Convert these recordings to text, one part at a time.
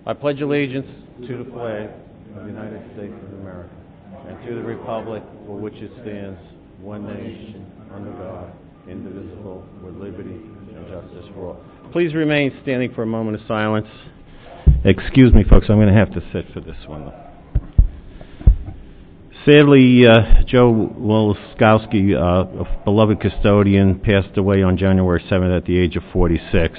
I pledge allegiance to the flag of the United States of America and to the republic for which it stands, one nation, under God, indivisible, with liberty and justice for all. Please remain standing for a moment of silence. Excuse me, folks, I'm going to have to sit for this one. Sadly, Joe Wolskowski, a beloved custodian, passed away on January 7th at the age of 46.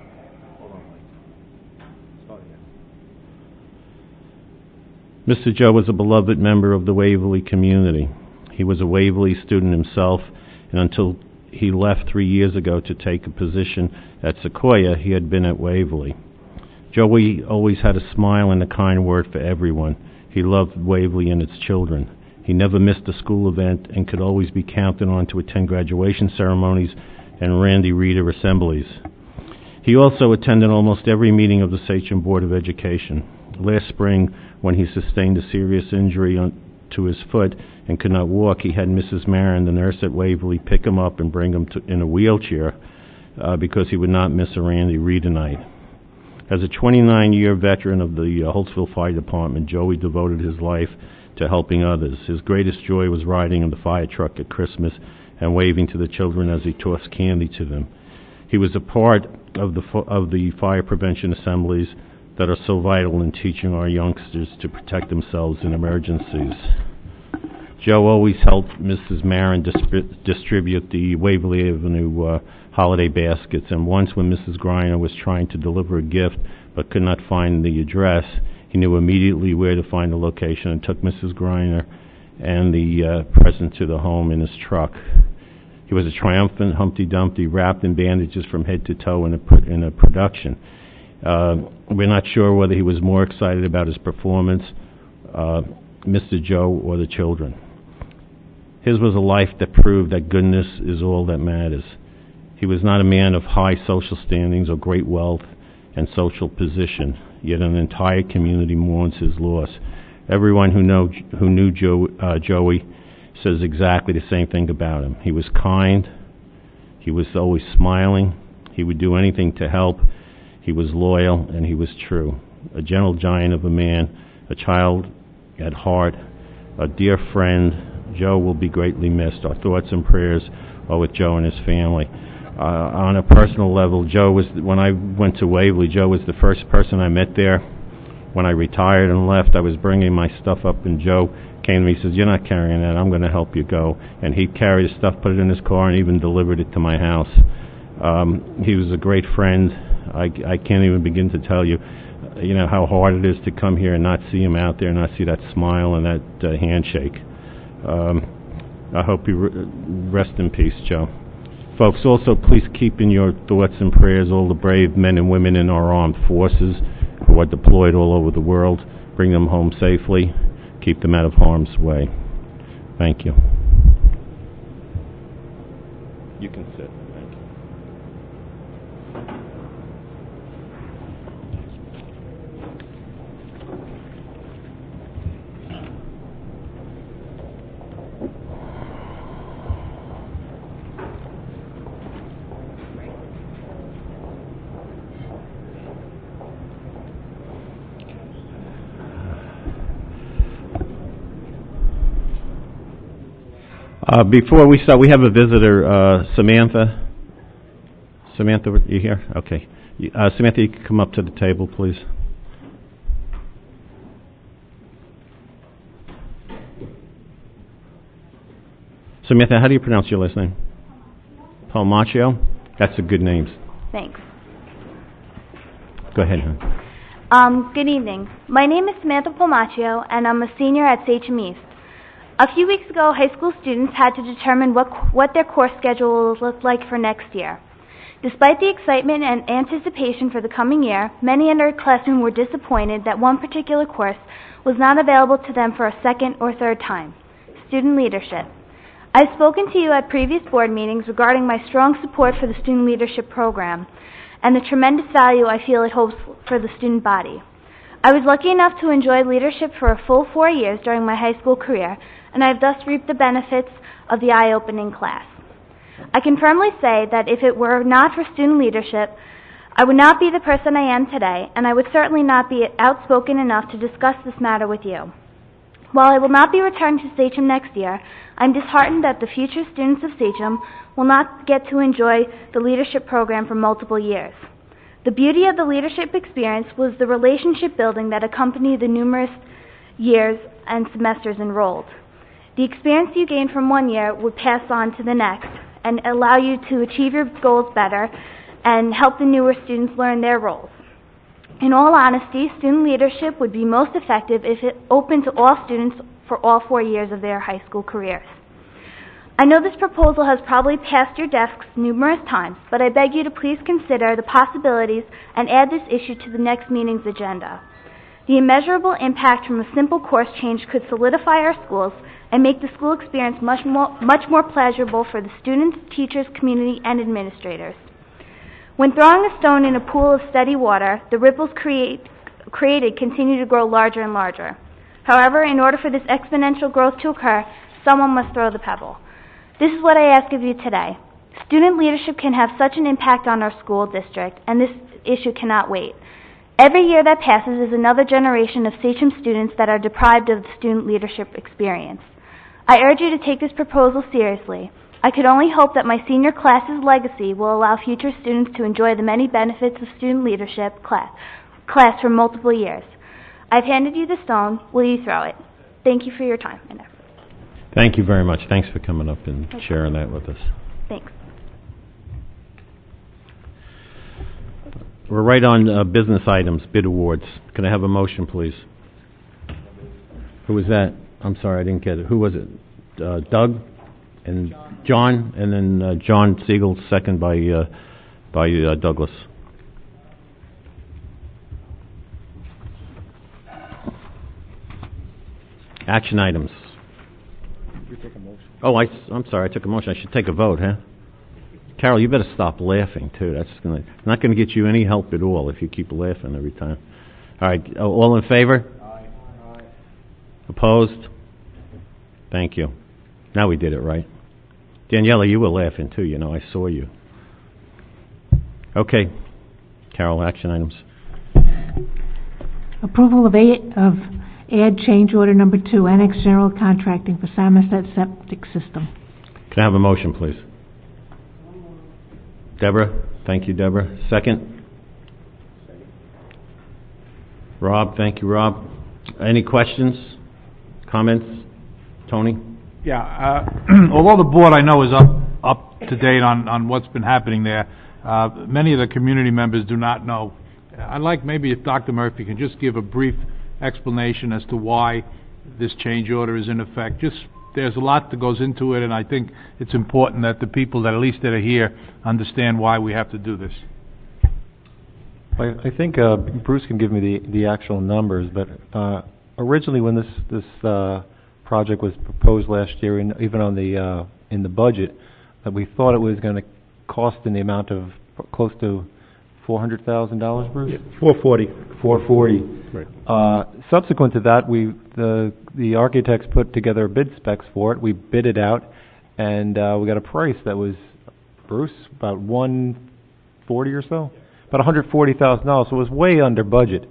Mr. Joe was a beloved member of the Waverly community. He was a Waverly student himself, and until he left 3 years ago to take a position at Sequoia, he had been at Waverly. Joey always had a smile and a kind word for everyone. He loved Waverly and its children. He never missed a school event and could always be counted on to attend graduation ceremonies and Randy Reader assemblies. He also attended almost every meeting of the Sachem Board of Education. Last spring, when he sustained a serious injury to his foot and could not walk, he had Mrs. Marin, the nurse at Waverly, pick him up and bring him in a wheelchair because he would not miss a Randy Reader night. As a 29-year veteran of the Holtzville Fire Department, Joey devoted his life to helping others. His greatest joy was riding in the fire truck at Christmas and waving to the children as he tossed candy to them. He was a part of the fire prevention assemblies that are so vital in teaching our youngsters to protect themselves in emergencies. Joe always helped Mrs. Marin distribute the Waverly Avenue holiday baskets, and once when Mrs. Greiner was trying to deliver a gift but could not find the address, he knew immediately where to find the location and took Mrs. Greiner and the present to the home in his truck. He was a triumphant Humpty Dumpty, wrapped in bandages from head to toe in a production. We're not sure whether he was more excited about his performance, Mr. Joe, or the children. His was a life that proved that goodness is all that matters. He was not a man of high social standings or great wealth and social position, yet an entire community mourns his loss. Everyone who knew Joey says exactly the same thing about him. He was kind. He was always smiling. He would do anything to help. He was loyal, and he was true. A gentle giant of a man, a child at heart, a dear friend. Joe will be greatly missed. Our thoughts and prayers are with Joe and his family. On a personal level, when I went to Waverly, Joe was the first person I met there. When I retired and left, I was bringing my stuff up, and Joe came to me and says, "You're not carrying that, I'm going to help you go." And he carried his stuff, put it in his car, and even delivered it to my house. He was a great friend. I can't even begin to tell you, how hard it is to come here and not see him out there, and not see that smile and that handshake. I hope you rest in peace, Joe. Folks, also please keep in your thoughts and prayers all the brave men and women in our armed forces who are deployed all over the world. Bring them home safely. Keep them out of harm's way. Thank you. You can sit. Thank you. Before we start, we have a visitor, Samantha. Samantha, are you here? Okay. Samantha, you can come up to the table, please. Samantha, how do you pronounce your last name? Palmaccio? That's a good name. Thanks. Go ahead, hon. Good evening. My name is Samantha Palmaccio, and I'm a senior at Sachem East. A few weeks ago, high school students had to determine what their course schedule will look like for next year. Despite the excitement and anticipation for the coming year, many underclassmen were disappointed that one particular course was not available to them for a second or third time: student leadership. I've spoken to you at previous board meetings regarding my strong support for the student leadership program and the tremendous value I feel it holds for the student body. I was lucky enough to enjoy leadership for a full 4 years during my high school career, and I have thus reaped the benefits of the eye-opening class. I can firmly say that if it were not for student leadership, I would not be the person I am today, and I would certainly not be outspoken enough to discuss this matter with you. While I will not be returning to Sachem next year, I'm disheartened that the future students of Sachem will not get to enjoy the leadership program for multiple years. The beauty of the leadership experience was the relationship building that accompanied the numerous years and semesters enrolled. The experience you gain from one year would pass on to the next and allow you to achieve your goals better and help the newer students learn their roles. In all honesty, student leadership would be most effective if it opened to all students for all 4 years of their high school careers. I know this proposal has probably passed your desks numerous times, but I beg you to please consider the possibilities and add this issue to the next meeting's agenda. The immeasurable impact from a simple course change could solidify our schools and make the school experience much more pleasurable for the students, teachers, community, and administrators. When throwing a stone in a pool of steady water, the ripples created continue to grow larger and larger. However, in order for this exponential growth to occur, someone must throw the pebble. This is what I ask of you today. Student leadership can have such an impact on our school district, and this issue cannot wait. Every year that passes is another generation of Sachem students that are deprived of the student leadership experience. I urge you to take this proposal seriously. I could only hope that my senior class's legacy will allow future students to enjoy the many benefits of student leadership class for multiple years. I've handed you the stone. Will you throw it? Thank you for your time and effort. Thank you very much. Thanks for coming up and sharing that with us. Thanks. We're right on business items, bid awards. Can I have a motion, please? Who was that? I'm sorry, I didn't get it. Who was it? Doug and John, and then John Siegel, second by Douglas. Action items. You take a motion. Oh, I'm sorry, I took a motion. I should take a vote, huh? Carol, you better stop laughing, too. That's not going to get you any help at all if you keep laughing every time. All right, all in favor? Aye. Aye. Opposed? Thank you. Now we did it right. Daniela, you were laughing, too, you know. I saw you. Okay. Carol, action items. Approval of add change order number 2, Annex General Contracting for Somerset Septic System. Can I have a motion, please? Deborah? Thank you, Deborah. Second? Rob? Thank you, Rob. Any questions? Comments? Tony? Yeah, although the board I know is up to date on what's been happening there, many of the community members do not know. I'd like maybe if Dr. Murphy can just give a brief explanation as to why this change order is in effect. There's a lot that goes into it, and I think it's important that the people that at least that are here understand why we have to do this. I think Bruce can give me the actual numbers, but originally when this project was proposed last year, and even on the in the budget, that we thought it was going to cost in the amount of close to $400,000, Bruce? Yeah, $440. Right. Subsequent to that, the architects put together bid specs for it. We bid it out, and we got a price that was, Bruce, about $140 or so, about $140,000. So it was way under budget.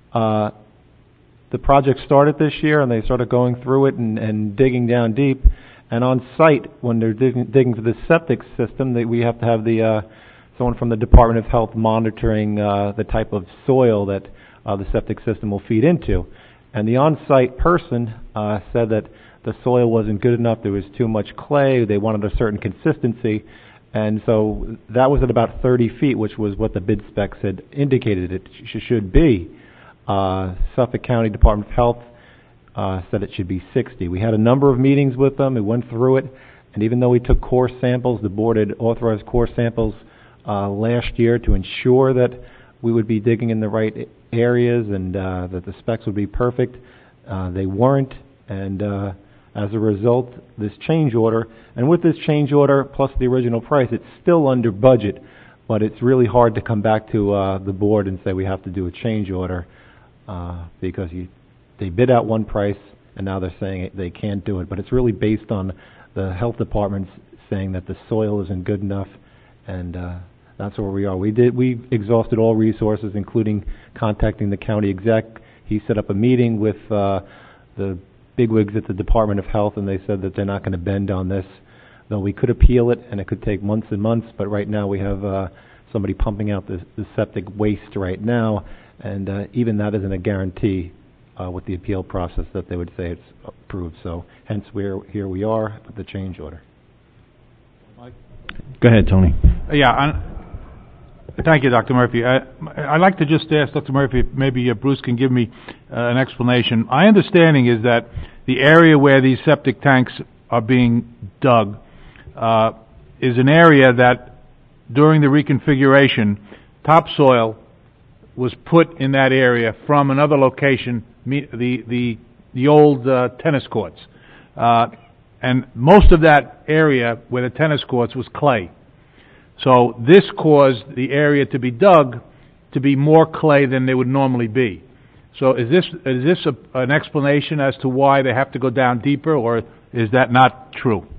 The project started this year, and they started going through it and digging down deep. And on site, when they're digging for the septic system, we have to have someone from the Department of Health monitoring the type of soil that the septic system will feed into. And the on-site person said that the soil wasn't good enough, there was too much clay, they wanted a certain consistency, and so that was at about 30 feet, which was what the bid specs had indicated it should be. Suffolk County Department of Health said it should be 60. We had a number of meetings with them, we went through it, and even though we took core samples, the board had authorized core samples last year to ensure that we would be digging in the right areas and that the specs would be perfect. They weren't, and as a result, this change order, and with this change order plus the original price, it's still under budget, but it's really hard to come back to the board and say we have to do a change order because they bid out one price and now they're saying they can't do it, but it's really based on the health department saying that the soil isn't good enough, and That's where we are. We exhausted all resources, including contacting the county exec. He set up a meeting with the bigwigs at the Department of Health, and they said that they're not going to bend on this. Though we could appeal it, and it could take months and months, but right now we have somebody pumping out the septic waste right now, and even that isn't a guarantee with the appeal process that they would say it's approved. So hence here we are with the change order. Go ahead, Tony. Thank you, Dr. Murphy. I'd like to just ask Dr. Murphy if maybe Bruce can give me an explanation. My understanding is that the area where these septic tanks are being dug is an area that during the reconfiguration, topsoil was put in that area from another location, the old tennis courts. And most of that area where the tennis courts was clay. So this caused the area to be dug to be more clay than they would normally be. So is this an explanation as to why they have to go down deeper, or is that not true?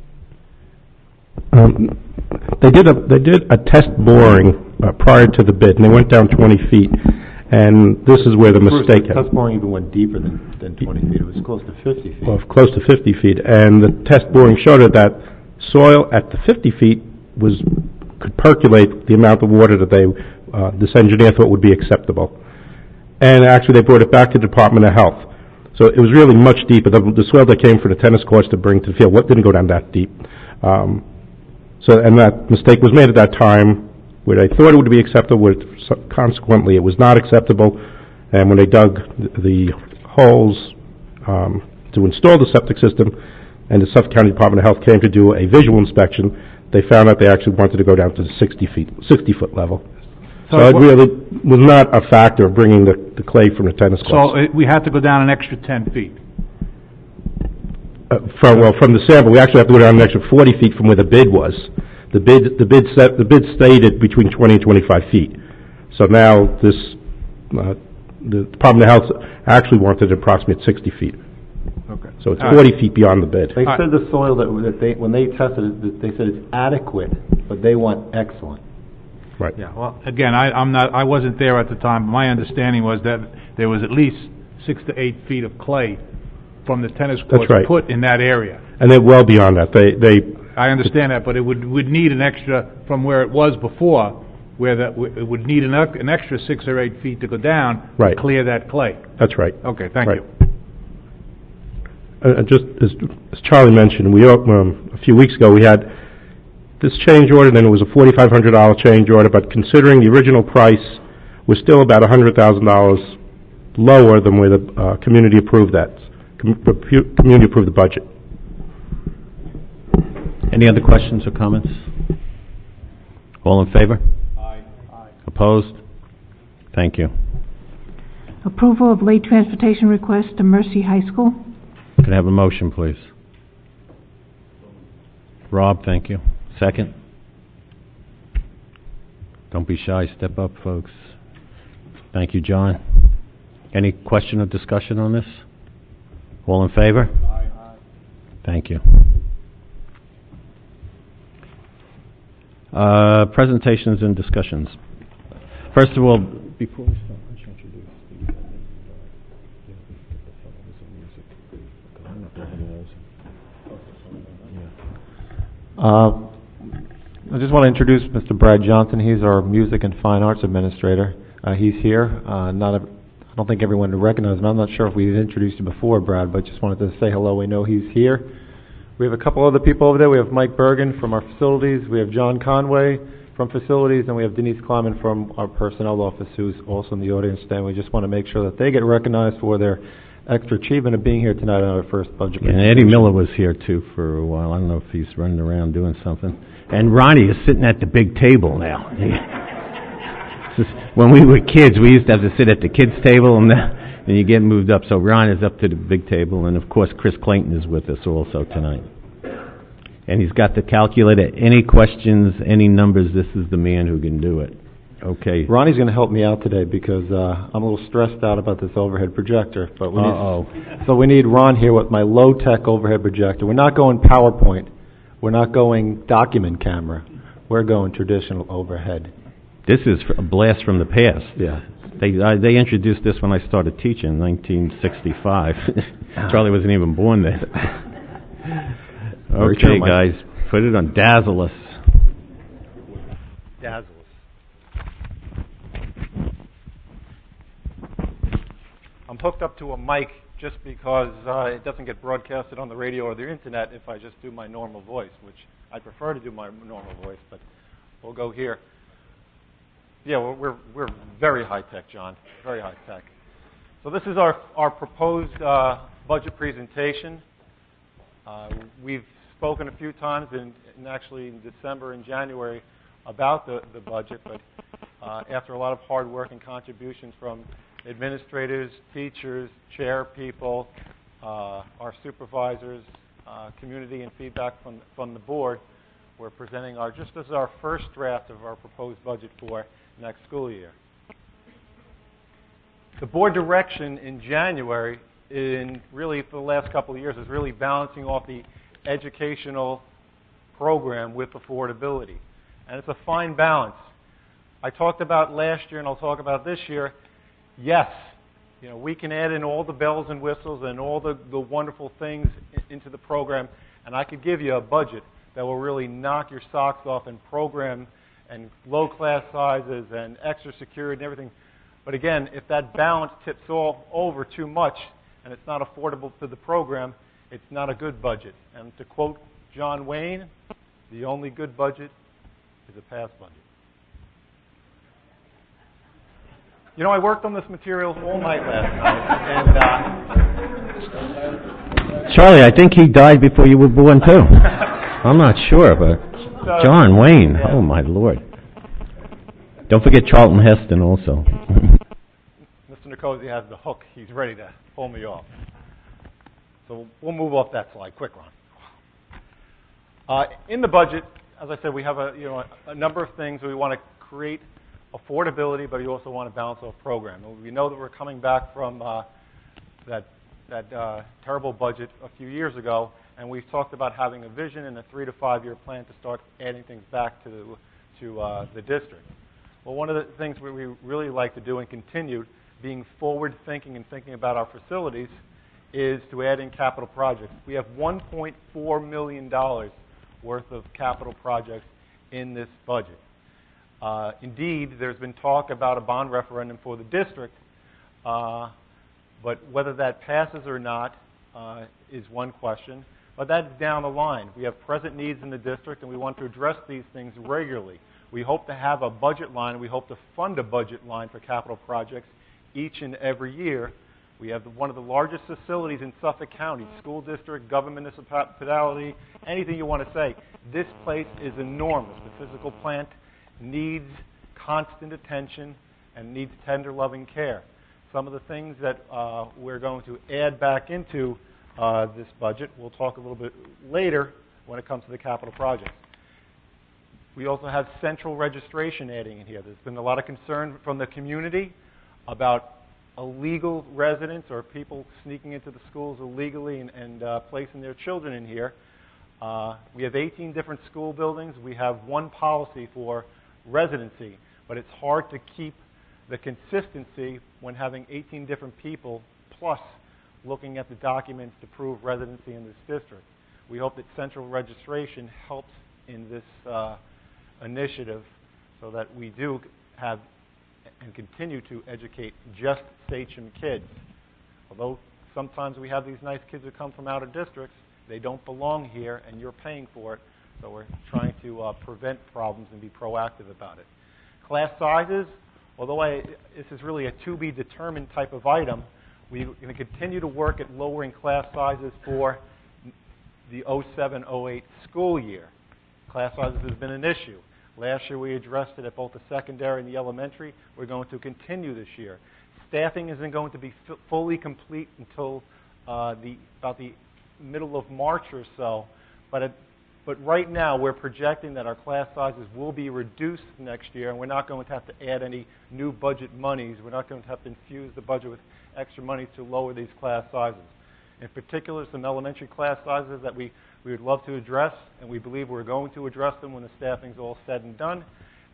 They did a test boring prior to the bid, and they went down 20 feet. And this is where the mistake happened. The test boring even went deeper than 20 feet. It was close to 50 feet. Well, close to 50 feet. And the test boring showed that soil at the 50 feet could percolate the amount of water that this engineer thought would be acceptable. And actually they brought it back to the Department of Health. So it was really much deeper. The soil that came from the tennis courts to bring to the field didn't go down that deep. And that mistake was made at that time where they thought it would be acceptable, consequently it was not acceptable. And when they dug the holes to install the septic system, and the Suffolk County Department of Health came to do a visual inspection, they found out they actually wanted to go down to the 60-foot level. So it really was not a factor of bringing the clay from the tennis courts. So we had to go down an extra 10 feet? From the sample, we actually have to go down an extra 40 feet from where the bid was. The bid stated between 20 and 25 feet. So now the Department of Health actually wanted an approximate 60 feet. Okay. So it's 40 feet beyond the bid. They said the soil when they tested it, they said it's adequate, but they want excellent. Right. Yeah. Well, again, I wasn't there at the time, but my understanding was that there was at least 6 to 8 feet of clay from the tennis courts put in that area. And they're well beyond that. I understand that, but it would need an extra from where it was before, it would need an extra 6 or 8 feet to go down to clear that clay. That's right. Okay, thank you. Just as Charlie mentioned, a few weeks ago we had this change order, and it was a $4,500 change order, but considering the original price was still about $100,000 lower than where the community approved that. Community approved the budget. Any other questions or comments? All in favor? Aye. Opposed? Thank you. Approval of late transportation request to Mercy High School. Can I have a motion, please? Rob, thank you. Second? Don't be shy. Step up, folks. Thank you, John. Any question or discussion on this? All in favor? Aye. Thank you. Presentations and discussions. First of all, before we start, I should introduce I just want to introduce Mr. Brad Johnson. He's our Music and Fine Arts Administrator. He's here. I don't think everyone recognizes him. I'm not sure if we've introduced you before, Brad, but just wanted to say hello. We know he's here. We have a couple other people over there. We have Mike Bergen from our facilities. We have John Conway from facilities, and we have Denise Kleiman from our personnel office, who's also in the audience today. We just want to make sure that they get recognized for their extra achievement of being here tonight on our first budget presentation. And Eddie Miller was here, too, for a while. I don't know if he's running around doing something. And Ronnie is sitting at the big table now. When we were kids, we used to have to sit at the kids' table, and you get moved up. So Ron is up to the big table, and of course Chris Clayton is with us also tonight. And he's got the calculator. Any questions, any numbers, this is the man who can do it. Okay. Ronnie's going to help me out today because I'm a little stressed out about this overhead projector. But we need Ron here with my low-tech overhead projector. We're not going PowerPoint. We're not going document camera. We're going traditional overhead. This is a blast from the past. Yeah. They introduced this when I started teaching in 1965. Charlie wasn't even born then. Very Okay, true, Mike. guys, put it on Dazzle Us. Dazzles. I'm hooked up to a mic just because it doesn't get broadcasted on the radio or the internet if I just do my normal voice, which I prefer to do my normal voice, but we'll go here. Yeah, we're very high tech, John. Very high tech. So this is our proposed budget presentation. We've spoken a few times, and actually in December and January, about the budget, but after a lot of hard work and contributions from administrators, teachers, chair people, our supervisors, community, and feedback from the board, we're presenting just as our first draft of our proposed budget for next school year. The board direction in January, really for the last couple of years, is really balancing off the educational program with affordability. And it's a fine balance. I talked about last year, and I'll talk about this year. Yes, we can add in all the bells and whistles and all the wonderful things into the program, and I could give you a budget that will really knock your socks off and program and low class sizes and extra security and everything. But again, if that balance tips all over too much and it's not affordable to the program, it's not a good budget. And to quote John Wayne, the only good budget is a past budget. I worked on this material all night last night, and Charlie, I think he died before you were born, too. I'm not sure, but John Wayne, yeah. Oh, my Lord. Don't forget Charlton Heston also. Mr. Nicosi has the hook. He's ready to pull me off. So we'll move off that slide. Quick, Ron. In the budget, as I said, we have a number of things. We want to create affordability, but we also want to balance our program. And we know that we're coming back from that terrible budget a few years ago, and we've talked about having a vision and a 3 to 5 year plan to start adding things back to the district. Well, one of the things we really like to do and continue being forward-thinking and thinking about our facilities is to add in capital projects. We have $1.4 million worth of capital projects in this budget. Indeed, there's been talk about a bond referendum for the district, but whether that passes or not is one question. But that's down the line. We have present needs in the district, and we want to address these things regularly. We hope to have a budget line. We hope to fund a budget line for capital projects each and every year. We have one of the largest facilities in Suffolk County, school district, government municipality, anything you want to say. This place is enormous. The physical plant needs constant attention and needs tender, loving care. Some of the things that we're going to add back into this budget, we'll talk a little bit later when it comes to the capital projects. We also have central registration adding in here. There's been a lot of concern from the community about illegal residents or people sneaking into the schools illegally and placing their children in here. We have 18 different school buildings. We have one policy for residency, but it's hard to keep the consistency when having 18 different people plus looking at the documents to prove residency in this district. We hope that central registration helps in this initiative so that we do have and continue to educate just Sachem kids. Although sometimes we have these nice kids who come from outer districts, they don't belong here and you're paying for it. So we're trying to prevent problems and be proactive about it. Class sizes, although this is really a to-be-determined type of item, we're going to continue to work at lowering class sizes for the 07-08 school year. Class sizes has been an issue. Last year we addressed it at both the secondary and the elementary. We're going to continue this year. Staffing isn't going to be fully complete until about the middle of March or so, but right now we're projecting that our class sizes will be reduced next year, and we're not going to have to add any new budget monies. We're not going to have to infuse the budget with extra money to lower these class sizes. In particular, some elementary class sizes that we would love to address, and we believe we're going to address them when the staffing's all said and done.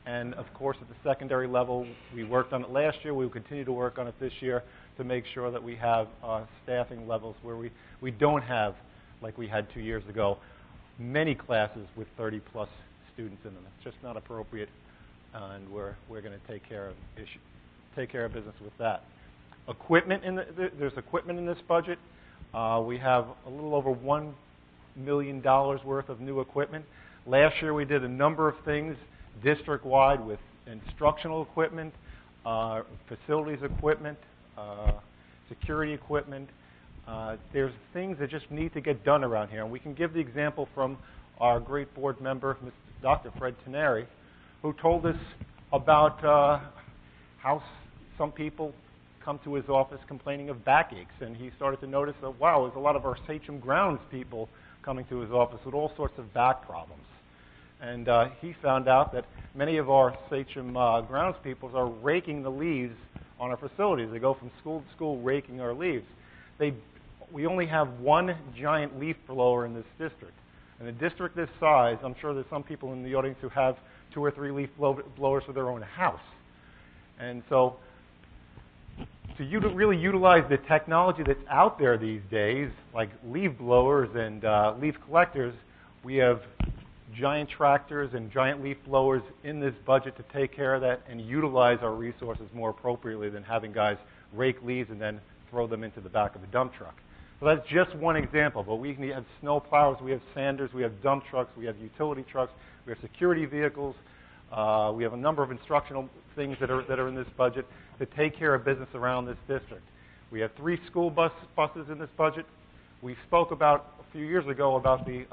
And of course, at the secondary level, we worked on it last year. We will continue to work on it this year to make sure that we have staffing levels where we don't have, like we had 2 years ago, many classes with 30-plus students in them. It's just not appropriate, and we're going to take care of business with that. Equipment there's equipment in this budget. We have a little over $1 million worth of new equipment. Last year we did a number of things district-wide with instructional equipment, facilities equipment, security equipment. There's things that just need to get done around here. And we can give the example from our great board member, Dr. Fred Teneri, who told us about how some people come to his office complaining of backaches. And he started to notice that, wow, there's a lot of our Sachem grounds people coming to his office with all sorts of back problems. And he found out that many of our Sachem grounds people are raking the leaves on our facilities. They go from school to school raking our leaves. We only have one giant leaf blower in this district. In a district this size, I'm sure there's some people in the audience who have 2 or 3 leaf blowers for their own house. And so to really utilize the technology that's out there these days, like leaf blowers and leaf collectors, we have giant tractors and giant leaf blowers in this budget to take care of that and utilize our resources more appropriately than having guys rake leaves and then throw them into the back of a dump truck. So that's just one example, but we have snow plows, we have sanders, we have dump trucks, we have utility trucks, we have security vehicles, we have a number of instructional things that are in this budget to take care of business around this district. We have 3 school buses in this budget. We spoke about a few years ago about the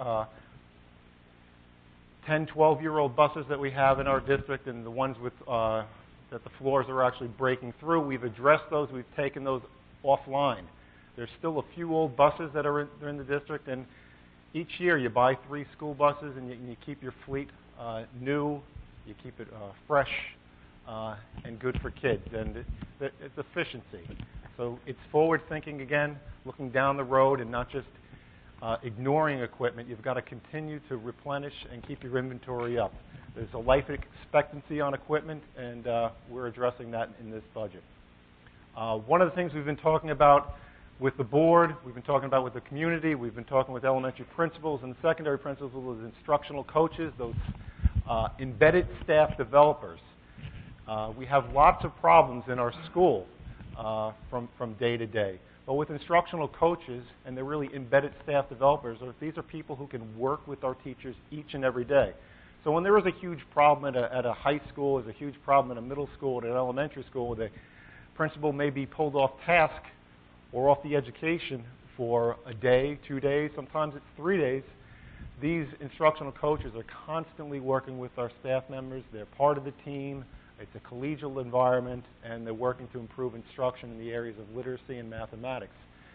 10, 12-year-old buses that we have in our district and the ones with that the floors are actually breaking through. We've addressed those. We've taken those offline. There's still a few old buses that are in the district, and each year you buy 3 school buses and you keep your fleet new, you keep it fresh and good for kids, and it's efficiency. So it's forward thinking again, looking down the road and not just ignoring equipment. You've got to continue to replenish and keep your inventory up. There's a life expectancy on equipment, and we're addressing that in this budget. One of the things we've been talking about with the board, we've been talking about with the community, we've been talking with elementary principals and secondary principals, with instructional coaches, those embedded staff developers. We have lots of problems in our school from day to day. But with instructional coaches, and they're really embedded staff developers, these are people who can work with our teachers each and every day. So when there is a huge problem at a high school, there's a huge problem at a middle school, at an elementary school, where the principal may be pulled off task or off the education for a day, 2 days, sometimes it's 3 days, these instructional coaches are constantly working with our staff members. They're part of the team. It's a collegial environment, and they're working to improve instruction in the areas of literacy and mathematics.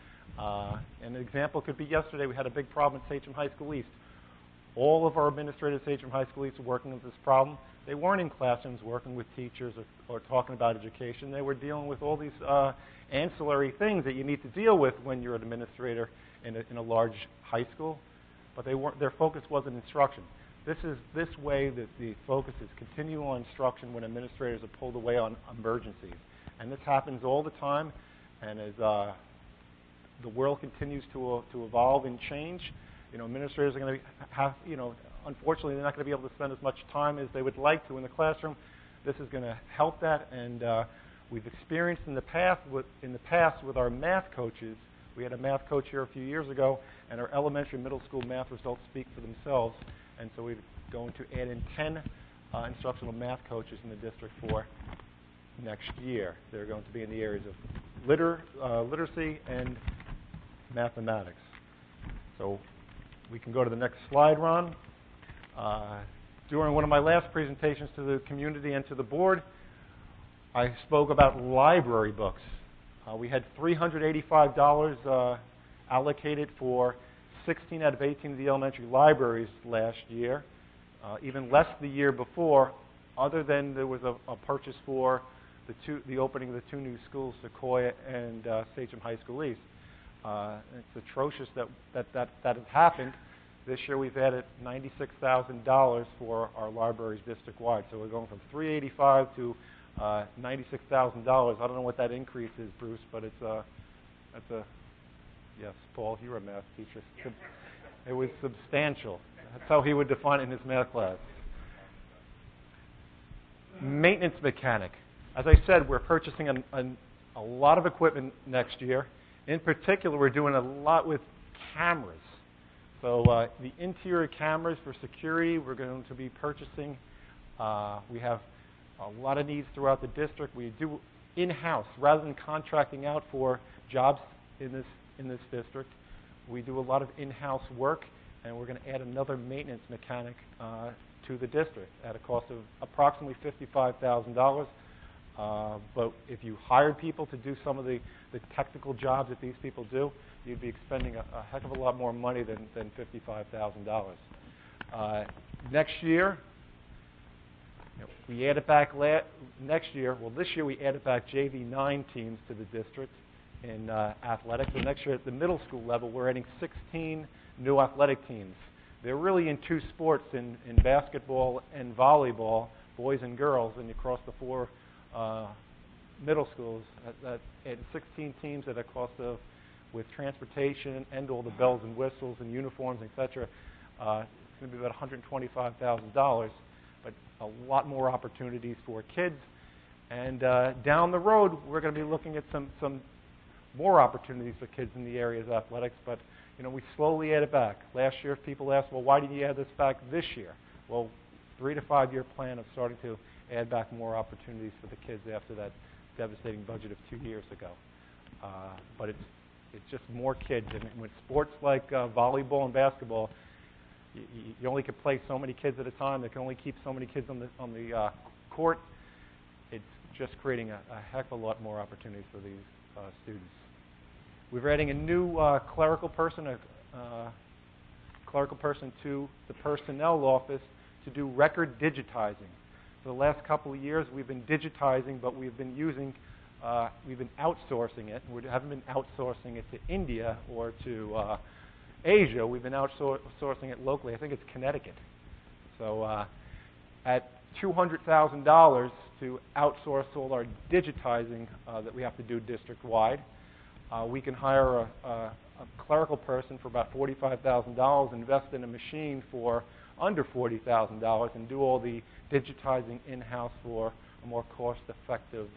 An example could be yesterday we had a big problem at Sachem High School East. All of our administrators at Sachem High School East were working with this problem. They weren't in classrooms working with teachers or talking about education. They were dealing with all these ancillary things that you need to deal with when you're an administrator in a large high school, but their focus wasn't instruction. This way that the focus is continual instruction when administrators are pulled away on emergencies. And this happens all the time, and as the world continues to evolve and change, administrators are going to have, unfortunately, they're not going to be able to spend as much time as they would like to in the classroom. This is going to help that, and we've experienced in the past with our math coaches. We had a math coach here a few years ago, and our elementary and middle school math results speak for themselves. And so we're going to add in 10 instructional math coaches in the district for next year. They're going to be in the areas of literacy and mathematics. So we can go to the next slide, Ron. During one of my last presentations to the community and to the board, I spoke about library books. We had $385 allocated for 16 out of 18 of the elementary libraries last year, even less the year before, other than there was a purchase for the opening of the 2 new schools, Sequoia and Sachem High School East. It's atrocious that has happened, This year we've added $96,000 for our libraries district-wide. So we're going from $385 to $96,000. I don't know what that increase is, Bruce, but it's that's a, yes, Paul, you're a math teacher. It was substantial. That's how he would define it in his math class. Maintenance mechanic. As I said, we're purchasing a lot of equipment next year. In particular, we're doing a lot with cameras. So the interior cameras for security, we're going to be purchasing. We have a lot of needs throughout the district. We do in-house rather than contracting out for jobs in this district. We do a lot of in-house work, and we're going to add another maintenance mechanic to the district at a cost of approximately $55,000. But if you hired people to do some of the technical jobs that these people do, you'd be expending a heck of a lot more money than $55,000. Next year, we added back next year. Well, this year we added back JV 9 teams to the district in athletics. And next year at the middle school level, we're adding 16 new athletic teams. They're really in two sports, in basketball and volleyball, boys and girls, and across the four middle schools. At 16 teams at a cost of, with transportation and all the bells and whistles and uniforms, etc., it's going to be about $125,000, but a lot more opportunities for kids. And down the road, we're going to be looking at some more opportunities for kids in the areas of athletics, but we slowly add it back. Last year, people asked, well, why did you add this back this year? Well, 3 to 5 year plan of starting to add back more opportunities for the kids after that devastating budget of 2 years ago. But it's just more kids. And with sports like volleyball and basketball, you only can play so many kids at a time. They can only keep so many kids on the court. It's just creating a heck of a lot more opportunities for these students. We're adding a new clerical person to the personnel office to do record digitizing. For the last couple of years, we've been digitizing, but we've been outsourcing it. We haven't been outsourcing it to India or to Asia. We've been outsourcing it locally. I think it's Connecticut. So at $200,000 to outsource all our digitizing that we have to do district-wide, we can hire a clerical person for about $45,000, invest in a machine for under $40,000, and do all the digitizing in-house for a more cost-effective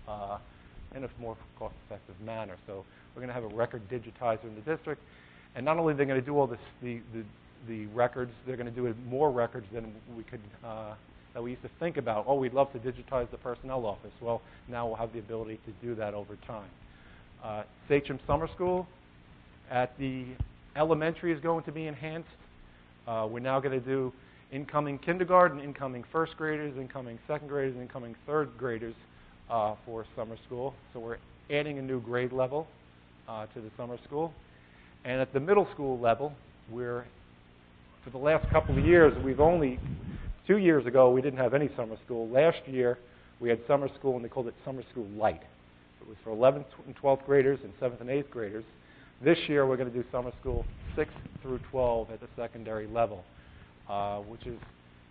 manner. So we're going to have a record digitizer in the district, and not only are they going to do all the records, they're going to do more records than we could that we used to think about. Oh, we'd love to digitize the personnel office. Well, now we'll have the ability to do that over time. Sachem Summer School at the elementary is going to be enhanced. We're now going to do incoming kindergarten, incoming first graders, incoming second graders, incoming third graders for summer school. So we're adding a new grade level to the summer school. And at the middle school level, for the last couple of years, 2 years ago, we didn't have any summer school. Last year, we had summer school, and they called it Summer School Light. It was for 11th and 12th graders and 7th and 8th graders. This year, we're going to do summer school 6th through 12 at the secondary level, which is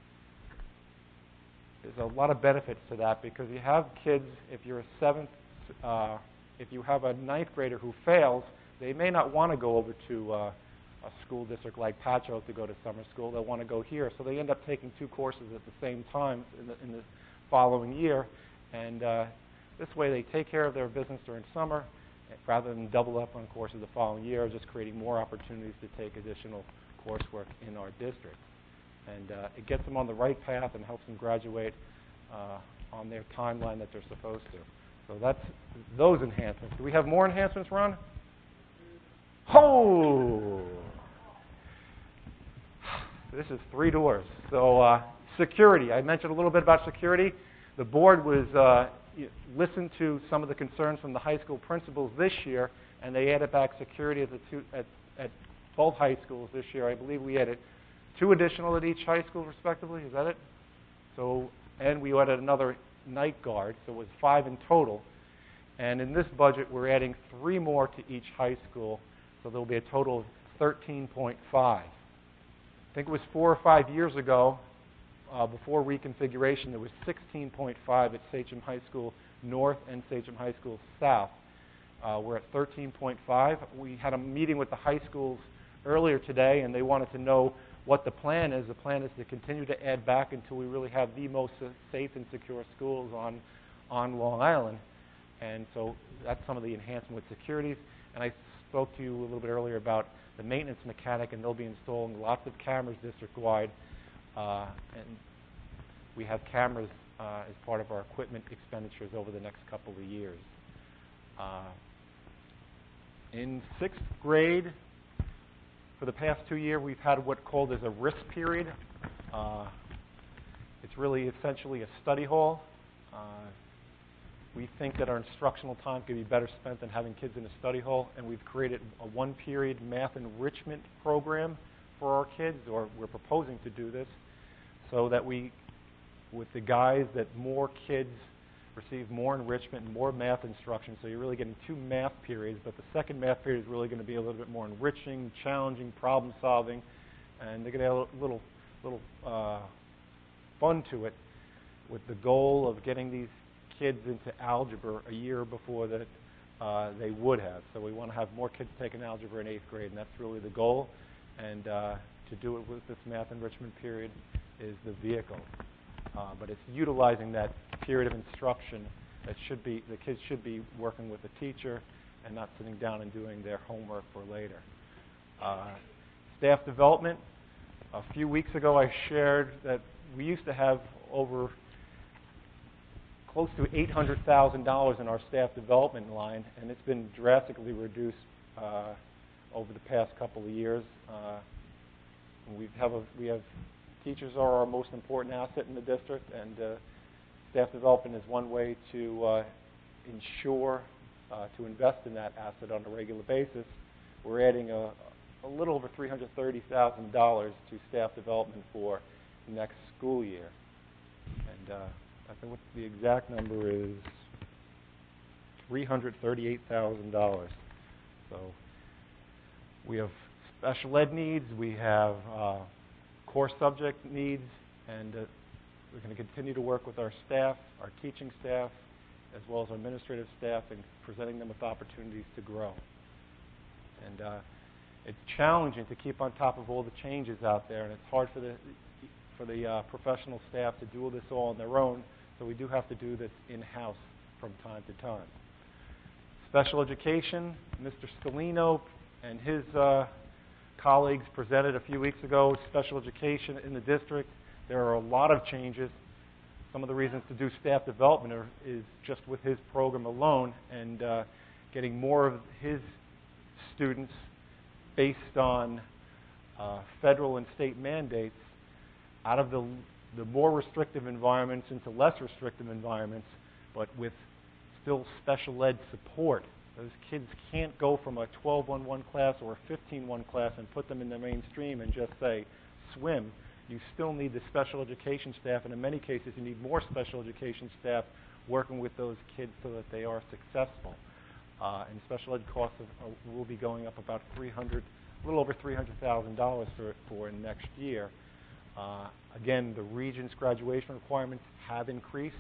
there's a lot of benefits to that, because you have kids, if you're if you have a 9th grader who fails, they may not want to go over to a school district like Patchogue to go to summer school. They'll want to go here. So they end up taking 2 courses at the same time in the following year. And this way they take care of their business during summer rather than double up on courses the following year, just creating more opportunities to take additional coursework in our district. And it gets them on the right path and helps them graduate on their timeline that they're supposed to. So that's those enhancements. Do we have more enhancements, Ron? Oh! This is 3 doors. So security. I mentioned a little bit about security. The board was listened to some of the concerns from the high school principals this year, and they added back security at both high schools this year. I believe we added 2 additional at each high school, respectively. Is that it? So, and we added another night guard, so it was 5 in total. And in this budget, we're adding 3 more to each high school, so there will be a total of 13.5. I think it was 4 or 5 years ago, before reconfiguration, there was 16.5 at Sachem High School North and Sachem High School South. We're at 13.5. We had a meeting with the high schools earlier today, and they wanted to know what the plan is. The plan is to continue to add back until we really have the most safe and secure schools on Long Island. And so that's some of the enhancement with securities. And I spoke to you a little bit earlier about the maintenance mechanic, and they'll be installing lots of cameras district-wide. And we have cameras as part of our equipment expenditures over the next couple of years. In 6th grade, for the past 2 years, we've had what's called as a risk period. It's really essentially a study hall. We think that our instructional time could be better spent than having kids in a study hall, and we've created a 1-period math enrichment program for our kids, or we're proposing to do this, so that with the guise that more kids receive more enrichment and more math instruction. So you're really getting 2 math periods, but the second math period is really going to be a little bit more enriching, challenging, problem solving, and they're going to have a little fun to it, with the goal of getting these kids into algebra a year before that they would have. So we want to have more kids taking algebra in 8th grade, and that's really the goal. And to do it with this math enrichment period is the vehicle. But it's utilizing that period of instruction that the kids should be working with a teacher and not sitting down and doing their homework for later. Staff development. A few weeks ago I shared that we used to have over close to $800,000 in our staff development line, and it's been drastically reduced over the past couple of years. We have teachers are our most important asset in the district, and staff development is one way to ensure to invest in that asset on a regular basis. We're adding a little over $330,000 to staff development for next school year, and I think what the exact number is $338,000. So we have special ed needs, we have core subject needs, and we're going to continue to work with our staff, our teaching staff, as well as our administrative staff, in presenting them with opportunities to grow. And it's challenging to keep on top of all the changes out there, and it's hard for the professional staff to do this all on their own, so we do have to do this in-house from time to time. Special education, Mr. Scalino and his colleagues presented a few weeks ago special education in the district. There are a lot of changes. Some of the reasons to do staff development is just with his program alone, and getting more of his students based on federal and state mandates out of the more restrictive environments into less restrictive environments, but with still special ed support. Those kids can't go from a 12-1-1 class or a 15-1 class and put them in the mainstream and just say, swim. You still need the special education staff, and in many cases you need more special education staff working with those kids so that they are successful. And special ed costs will be going up about a little over $300,000 for next year. Again, the Regents graduation requirements have increased.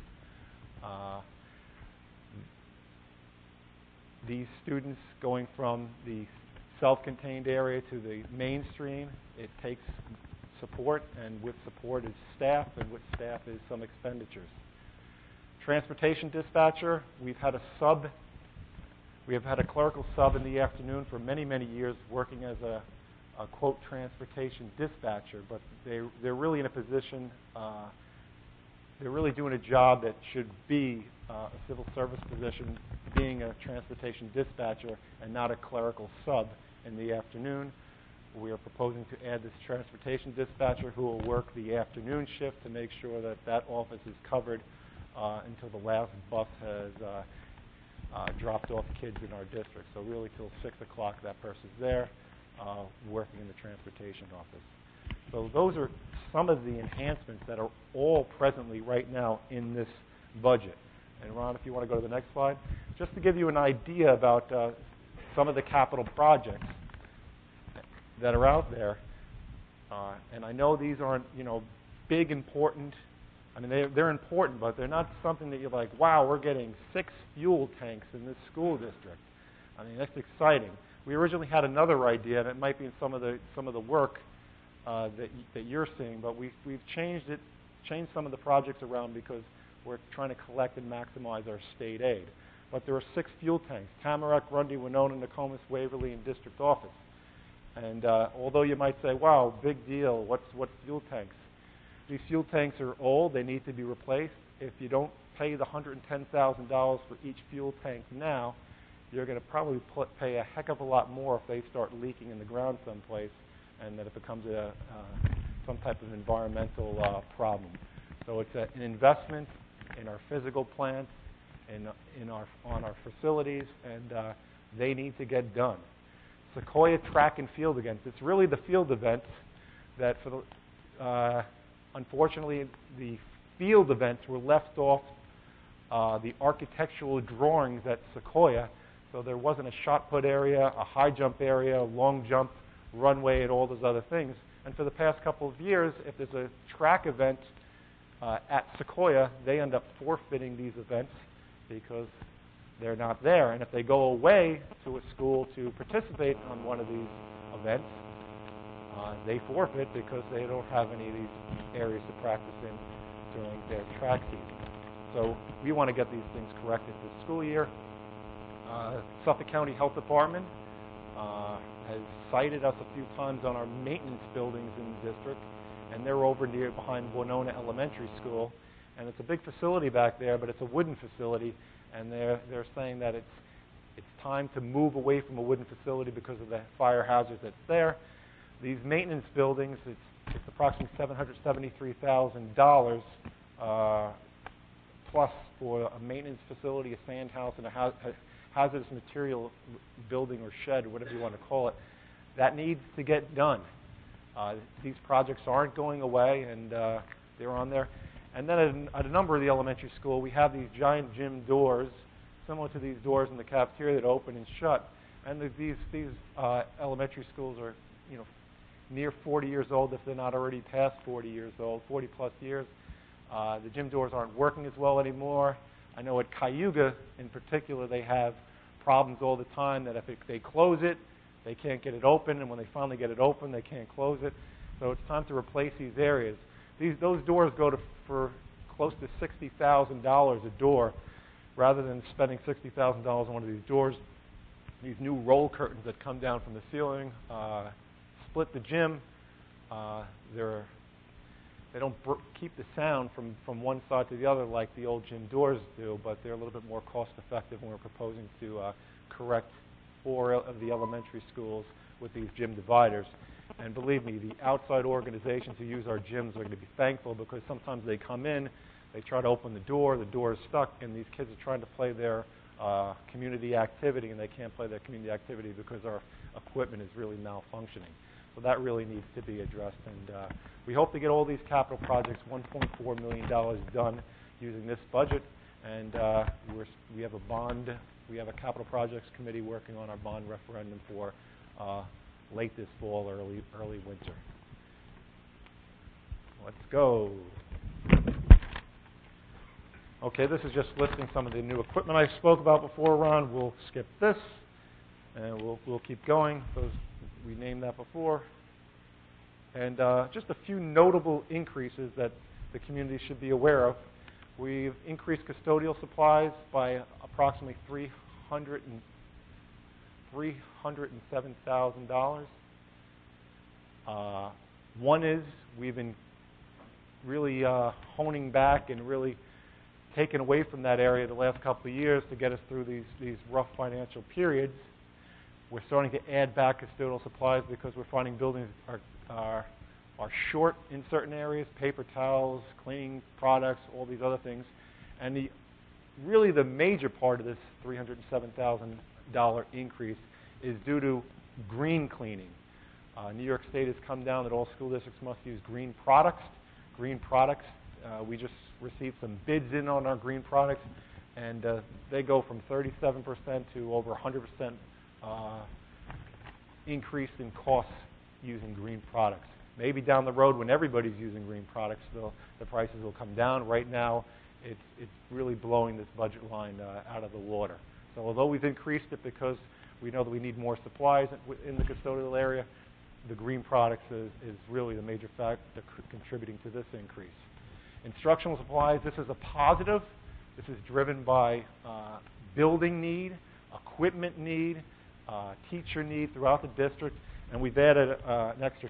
These students going from the self-contained area to the mainstream, it takes support, and with support is staff, and with staff is some expenditures. Transportation dispatcher, we have had a clerical sub in the afternoon for many, many years working as a quote transportation dispatcher, but they're really in a position, they're really doing a job that should be a civil service position, being a transportation dispatcher and not a clerical sub in the afternoon. We are proposing to add this transportation dispatcher who will work the afternoon shift to make sure that that office is covered until the last bus has dropped off kids in our district. So really till 6 o'clock that person's there working in the transportation office. So those are some of the enhancements that are all presently right now in this budget. And Ron, if you want to go to the next slide, just to give you an idea about some of the capital projects that are out there. And I know these aren't, big, important. I mean, they're important, but they're not something that you're like, wow, we're getting 6 fuel tanks in this school district. I mean, that's exciting. We originally had another idea, and it might be in some of the work that you're seeing, but we've changed some of the projects around because we're trying to collect and maximize our state aid. But there are 6 fuel tanks: Tamarack, Grundy, Winona, Nokomis, Waverly, and district office. And although you might say, wow, big deal, what's fuel tanks? These fuel tanks are old, they need to be replaced. If you don't pay the $110,000 for each fuel tank now, you're going to probably pay a heck of a lot more if they start leaking in the ground someplace, and that it becomes some type of environmental problem. So it's an investment in our physical plants, on our facilities, and they need to get done. Sequoia track and field events. It's really the field events that, unfortunately, the field events were left off the architectural drawings at Sequoia. So there wasn't a shot put area, a high jump area, a long jump runway, and all those other things. And for the past couple of years, if there's a track event at Sequoia, they end up forfeiting these events because they're not there. And if they go away to a school to participate on one of these events, they forfeit because they don't have any of these areas to practice in during their track season. So we want to get these things corrected this school year. Suffolk County Health Department has cited us a few times on our maintenance buildings in the district, and they're over near behind Winona Elementary School, and it's a big facility back there, but it's a wooden facility, and they're saying that it's time to move away from a wooden facility because of the fire hazards that's there. These maintenance buildings, it's approximately $773,000 plus for a maintenance facility, a sand house, and a hazardous material building or shed, or whatever you want to call it. That needs to get done. These projects aren't going away, and they're on there. And then at a number of the elementary school, we have these giant gym doors, similar to these doors in the cafeteria that open and shut. And these elementary schools are, near 40 years old, if they're not already past 40 years old, 40 plus years. The gym doors aren't working as well anymore. I know at Cayuga, in particular, they have problems all the time that if they close it, they can't get it open, and when they finally get it open, they can't close it. So it's time to replace these areas. Those doors go for close to $60,000 a door. Rather than spending $60,000 on one of these doors, these new roll curtains that come down from the ceiling split the gym. They don't keep the sound from one side to the other like the old gym doors do, but they're a little bit more cost effective, and we're proposing to correct 4 of the elementary schools with these gym dividers. And believe me, the outside organizations who use our gyms are going to be thankful, because sometimes they come in, they try to open the door is stuck, and these kids are trying to play their community activity, and they can't play their community activity because our equipment is really malfunctioning. So that really needs to be addressed, and we hope to get all these capital projects, $1.4 million, done using this budget. And we have a capital projects committee working on our bond referendum for late this fall, early winter. Let's go. Okay, this is just listing some of the new equipment I spoke about before, Ron. We'll skip this, and we'll keep going. We named that before. And just a few notable increases that the community should be aware of. We've increased custodial supplies by approximately $307,000. One is we've been really honing back and really taken away from that area the last couple of years to get us through these rough financial periods. We're starting to add back custodial supplies because we're finding buildings are short in certain areas: paper towels, cleaning products, all these other things. And really the major part of this $307,000 increase is due to green cleaning. New York State has come down that all school districts must use green products. We just received some bids in on our green products, and they go from 37% to over 100% increase in costs using green products. Maybe down the road when everybody's using green products, the prices will come down. Right now, it's really blowing this budget line out of the water. So although we've increased it because we know that we need more supplies in the custodial area, the green products is really the major factor contributing to this increase. Instructional supplies, this is a positive. This is driven by building need, equipment need, teacher need throughout the district, and we've added an extra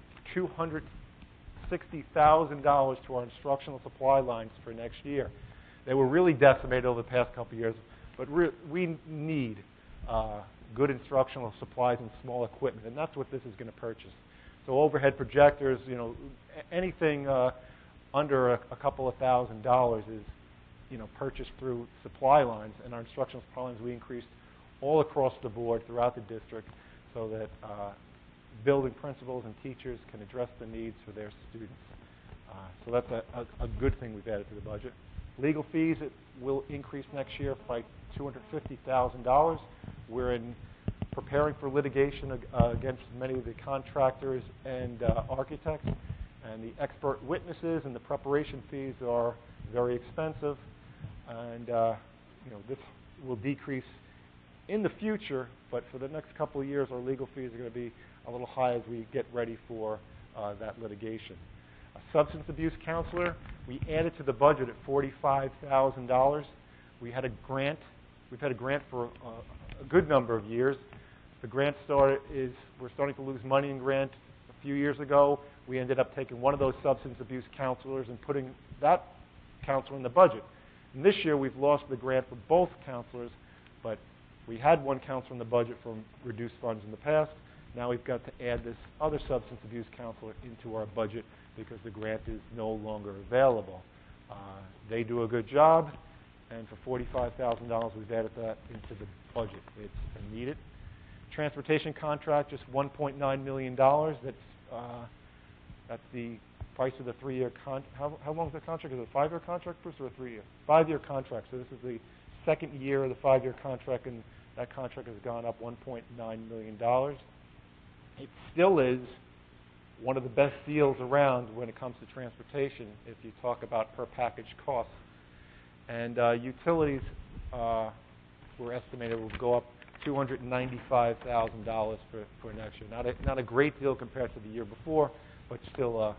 $260,000 to our instructional supply lines for next year. They were really decimated over the past couple of years, but we need good instructional supplies and small equipment, and that's what this is going to purchase. So overhead projectors, anything under a couple of $1,000 is, purchased through supply lines, and our instructional supply lines we increased all across the board throughout the district so that building principals and teachers can address the needs for their students. So that's a good thing we've added to the budget. Legal fees, it will increase next year by $250,000. We're preparing for litigation against many of the contractors and architects, and the expert witnesses and the preparation fees are very expensive, and this will decrease in the future, but for the next couple of years our legal fees are going to be a little high as we get ready for that litigation. A substance abuse counselor, we added to the budget at $45,000. We had a grant. We've had a grant for a good number of years. The grant we're starting to lose money in grant. A few years ago, we ended up taking one of those substance abuse counselors and putting that counselor in the budget. And this year, we've lost the grant for both counselors, but we had one counselor in the budget from reduced funds in the past. Now we've got to add this other substance abuse counselor into our budget because the grant is no longer available. They do a good job, and for $45,000, we've added that into the budget. It's needed. Transportation contract, just $1.9 million. That's the price of the 3-year contract. How long is the contract? Is it a 5-year contract, Bruce, or a 3-year? 5-year contract. So this is the second year of the 5-year contract, and that contract has gone up $1.9 million. It still is one of the best deals around when it comes to transportation if you talk about per package costs. And utilities were estimated will go up $295,000 for next year. Not a great deal compared to the year before, but still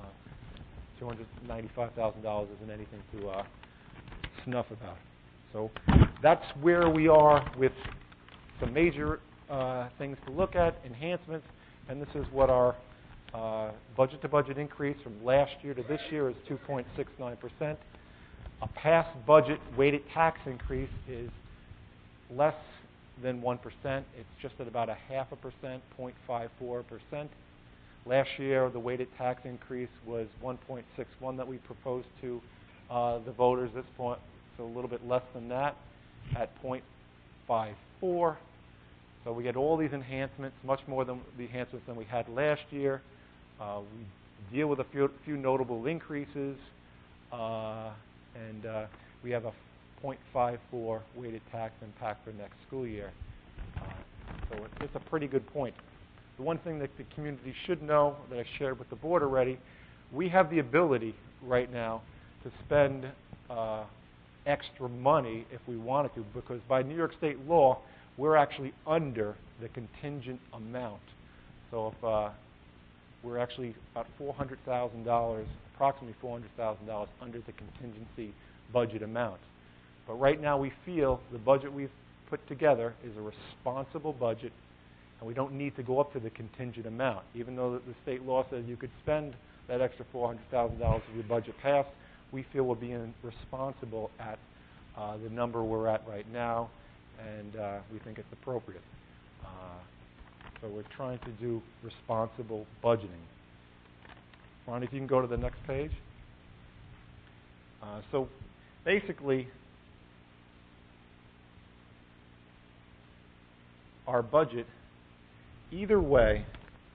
$295,000 isn't anything to snuff about. So that's where we are with some major things to look at, enhancements, and this is what our budget-to-budget increase from last year to this year is 2.69%. A past budget weighted tax increase is less than 1%. It's just at about 0.5%, 0.54%. Last year, the weighted tax increase was 1.61 that we proposed to the voters this point, so a little bit less than that at 0.54. So we get all these enhancements, much more than the enhancements than we had last year. We deal with a few notable increases, and we have a 0.54 weighted tax impact for next school year. So it's a pretty good point. The one thing that the community should know that I shared with the board already, we have the ability right now to spend extra money if we wanted to, because by New York State law, we're actually under the contingent amount. So if we're actually about $400,000, approximately $400,000 under the contingency budget amount. But right now we feel the budget we've put together is a responsible budget, and we don't need to go up to the contingent amount. Even though the state law says you could spend that extra $400,000 if your budget passed, we feel we're being responsible at the number we're at right now, and we think it's appropriate. So we're trying to do responsible budgeting. Ron, if you can go to the next page. So basically, our budget, either way,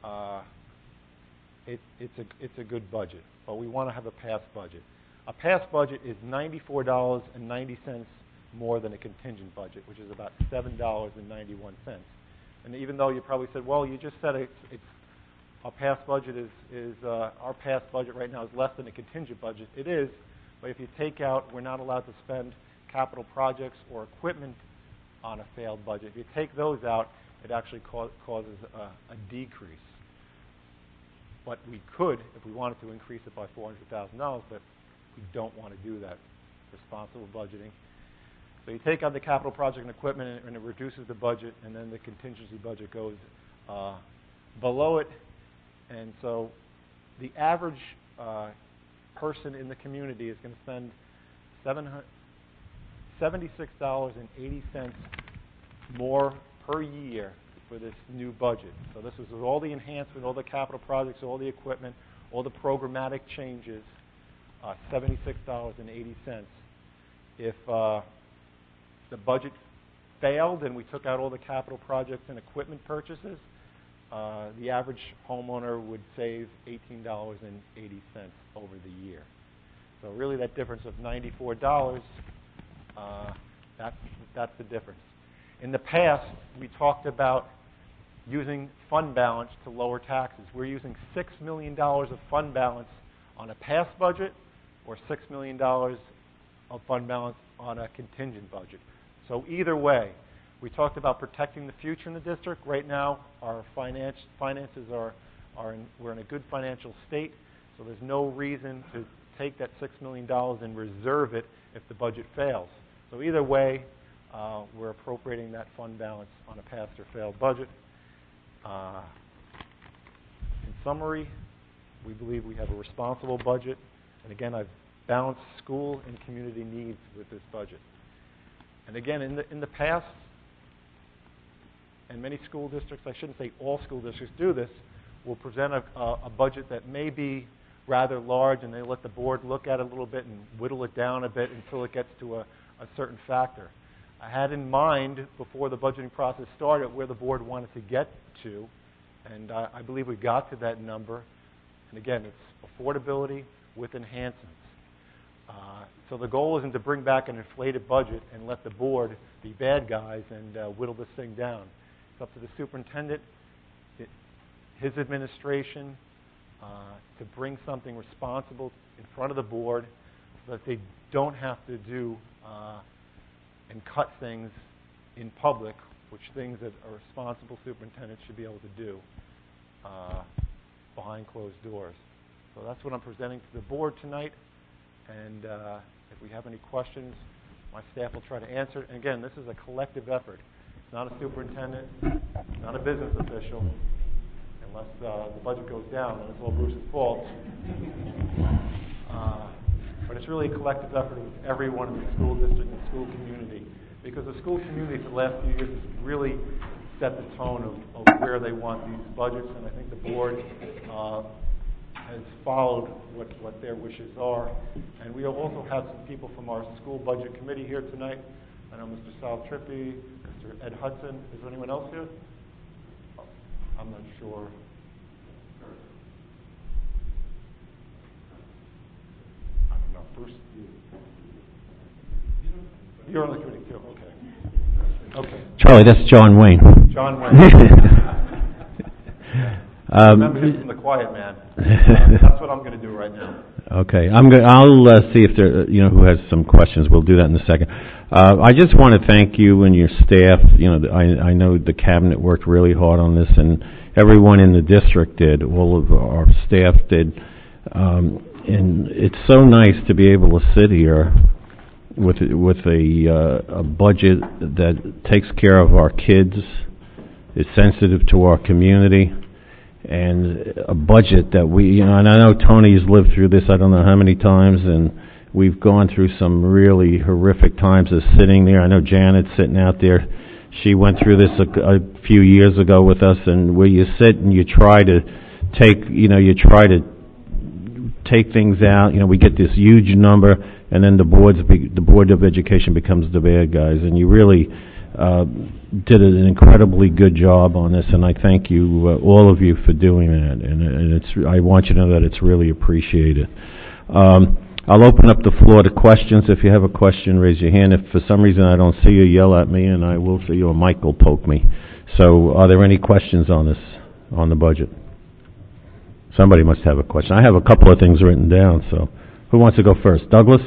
it's a good budget, but we want to have a passed budget. A passed budget is $94.90 more than a contingent budget, which is about $7.91. And even though you probably said, well, you just said it's our past budget our past budget right now is less than a contingent budget. It is, but if you take out, we're not allowed to spend capital projects or equipment on a failed budget. If you take those out, it actually causes a decrease. But we could, if we wanted to, increase it by $400,000, but we don't want to do that. Responsible budgeting. So you take out the capital project and equipment, and it reduces the budget, and then the contingency budget goes below it. And so the average person in the community is going to spend $76.80 more per year for this new budget. So this is with all the enhancement, all the capital projects, all the equipment, all the programmatic changes, $76.80. If the budget failed and we took out all the capital projects and equipment purchases, the average homeowner would save $18.80 over the year. So really that difference of $94, that's the difference. In the past, we talked about using fund balance to lower taxes. We're using $6 million of fund balance on a past budget or $6 million of fund balance on a contingent budget. So either way, we talked about protecting the future in the district. Right now, our finances we're in a good financial state, so there's no reason to take that $6 million and reserve it if the budget fails. So either way, we're appropriating that fund balance on a passed or failed budget. In summary, we believe we have a responsible budget. And again, I've balanced school and community needs with this budget. And again, in the past, and many school districts, I shouldn't say all school districts do this, will present a budget that may be rather large, and they let the board look at it a little bit and whittle it down a bit until it gets to a certain factor. I had in mind, before the budgeting process started, where the board wanted to get to, and I believe we got to that number. And again, it's affordability with enhancements. So the goal isn't to bring back an inflated budget and let the board be bad guys and whittle this thing down. It's up to the superintendent, his administration, to bring something responsible in front of the board so that they don't have to do and cut things in public, which things that a responsible superintendent should be able to do behind closed doors. So that's what I'm presenting to the board tonight. And if we have any questions, my staff will try to answer. And again, this is a collective effort. It's not a superintendent, not a business official. Unless the budget goes down, and it's all Bruce's fault. But it's really a collective effort with everyone in the school district and school community. Because the school community for the last few years has really set the tone of where they want these budgets, and I think the board has followed what their wishes are. And we also have some people from our school budget committee here tonight. I know Mr. Sal Trippi, Mr. Ed Hudson. Is there anyone else here? I'm not sure. I don't know. Bruce? You're on the committee too. Okay. Charlie, that's John Wayne. John Wayne. Remember him from The Quiet Man. That's what I'm going to do right now. Okay, I'll see if there, who has some questions. We'll do that in a second. I just want to thank you and your staff. I know the cabinet worked really hard on this, and everyone in the district did. All of our staff did, and it's so nice to be able to sit here with a budget that takes care of our kids, is sensitive to our community. And a budget that we, and I know Tony's lived through this I don't know how many times, and we've gone through some really horrific times as sitting there. I know Janet's sitting out there. She went through this a few years ago with us, and where you sit and you try to take things out. We get this huge number, and then the Board of Education becomes the bad guys, and you really did an incredibly good job on this, and I thank you, all of you, for doing that. And I want you to know that it's really appreciated. I'll open up the floor to questions. If you have a question, raise your hand. If for some reason I don't see you, yell at me, and I will see you, or Mike will poke me. So, are there any questions on this, on the budget? Somebody must have a question. I have a couple of things written down, so who wants to go first? Douglas?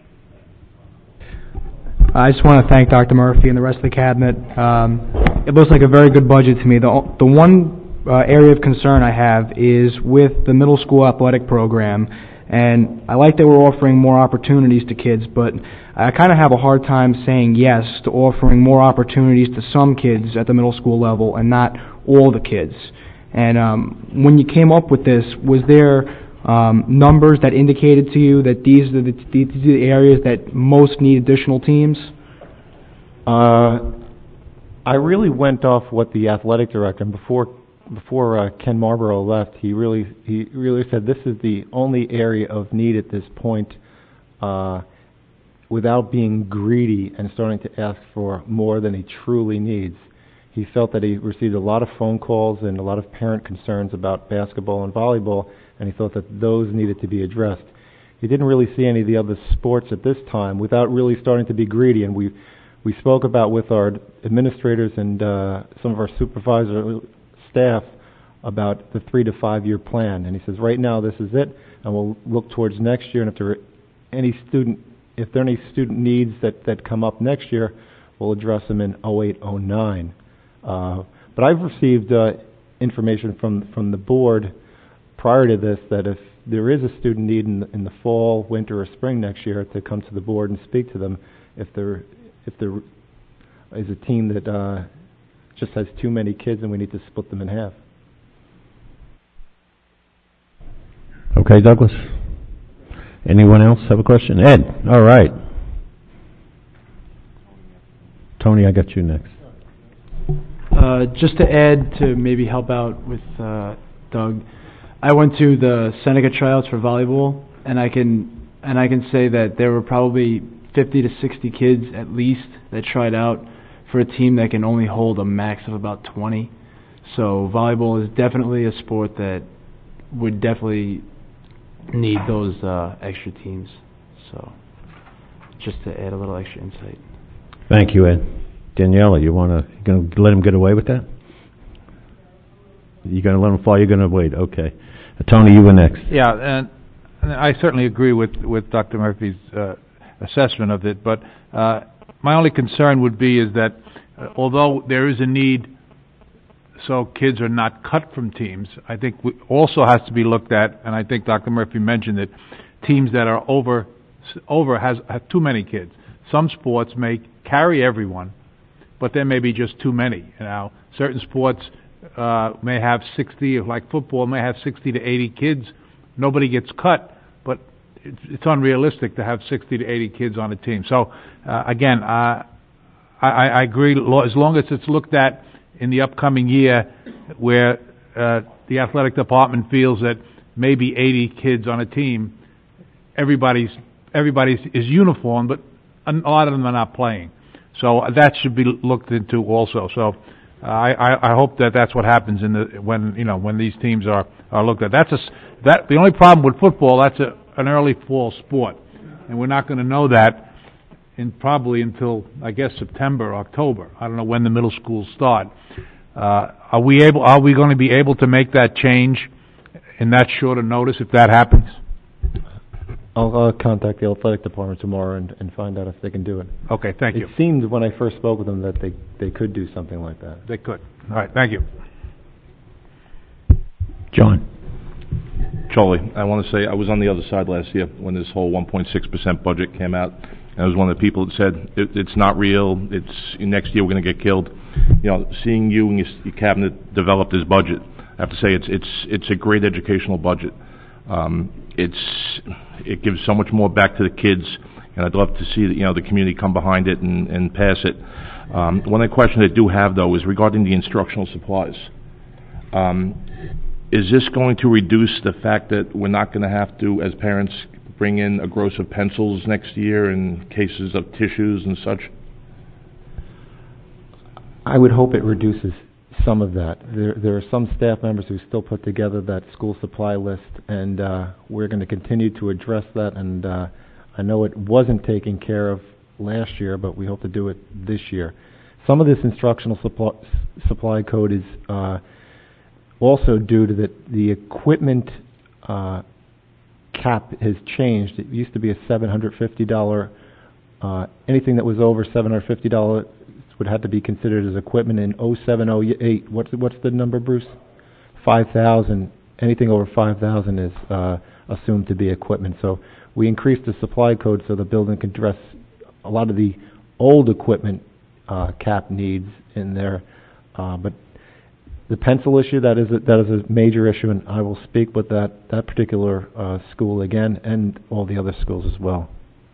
I just want to thank Dr. Murphy and the rest of the cabinet. It looks like a very good budget to me. The one area of concern I have is with the middle school athletic program, and I like that we're offering more opportunities to kids, but I kind of have a hard time saying yes to offering more opportunities to some kids at the middle school level and not all the kids. And when you came up with this, was there numbers that indicated to you that these are the areas that most need additional teams? I really went off what the athletic director, and before Ken Marlborough left, he really said this is the only area of need at this point, without being greedy and starting to ask for more than he truly needs. He felt that he received a lot of phone calls and a lot of parent concerns about basketball and volleyball, and he thought that those needed to be addressed. He didn't really see any of the other sports at this time without really starting to be greedy, and we spoke about with our administrators and some of our supervisor staff about the 3 to 5 year plan, and he says right now this is it, and we'll look towards next year, and if there are any student needs that come up next year, we'll address them in 08-09. But I've received information from the board prior to this that if there is a student need in the fall, winter, or spring next year, to come to the board and speak to them if there is a team that just has too many kids and we need to split them in half. Okay, Douglas. Anyone else have a question? Ed, all right. Tony, I got you next. Just to add to maybe help out with Doug, I went to the Seneca tryouts for volleyball, and I can say that there were probably 50 to 60 kids at least that tried out for a team that can only hold a max of about 20. So volleyball is definitely a sport that would definitely need those extra teams. So just to add a little extra insight. Thank you, Ed. Daniela, you going to let him get away with that? You going to let him fly? You're going to wait? Okay. Tony, you were next. Yeah, and I certainly agree with Dr. Murphy's assessment of it, but my only concern would be is that although there is a need so kids are not cut from teams, I think also has to be looked at, and I think Dr. Murphy mentioned it, teams that are have too many kids. Some sports may carry everyone, but there may be just too many. Now, certain sports may have 60, like football, may have 60 to 80 kids. Nobody gets cut, but it's unrealistic to have 60 to 80 kids on a team. So, again, I agree, as long as it's looked at in the upcoming year where the athletic department feels that maybe 80 kids on a team, everybody's is uniform, but a lot of them are not playing. So that should be looked into also. So I hope that that's what happens when these teams are looked at. The only problem with football, that's an early fall sport, and we're not going to know that probably until I guess September, October. I don't know when the middle schools start. Are we going to be able to make that change in that short a notice if that happens? I'll contact the athletic department tomorrow and find out if they can do it. Okay, thank you. It seemed when I first spoke with them that they could do something like that. They could. All right, thank you. John. Charlie, I want to say I was on the other side last year when this whole 1.6% budget came out. And I was one of the people that said it's not real. It's next year we're going to get killed. Seeing you and your cabinet develop this budget, I have to say it's a great educational budget. It gives so much more back to the kids, and I'd love to see the community come behind it and pass it. One of the questions I do have though is regarding the instructional supplies. Is this going to reduce the fact that we're not going to have to, as parents, bring in a gross of pencils next year and cases of tissues and such? I would hope it reduces some of that. There are some staff members who still put together that school supply list, and we're going to continue to address that, and I know it wasn't taken care of last year, but we hope to do it this year. Some of this instructional supply code is also due to the equipment cap has changed. It used to be a $750. Anything that was over $750 would have to be considered as equipment. In 0708, what's the number, Bruce? 5,000. Anything over 5,000 is assumed to be equipment. So we increased the supply code so the building can address a lot of the old equipment cap needs in there. But the pencil issue, that is a major issue, and I will speak with that particular school again and all the other schools as well.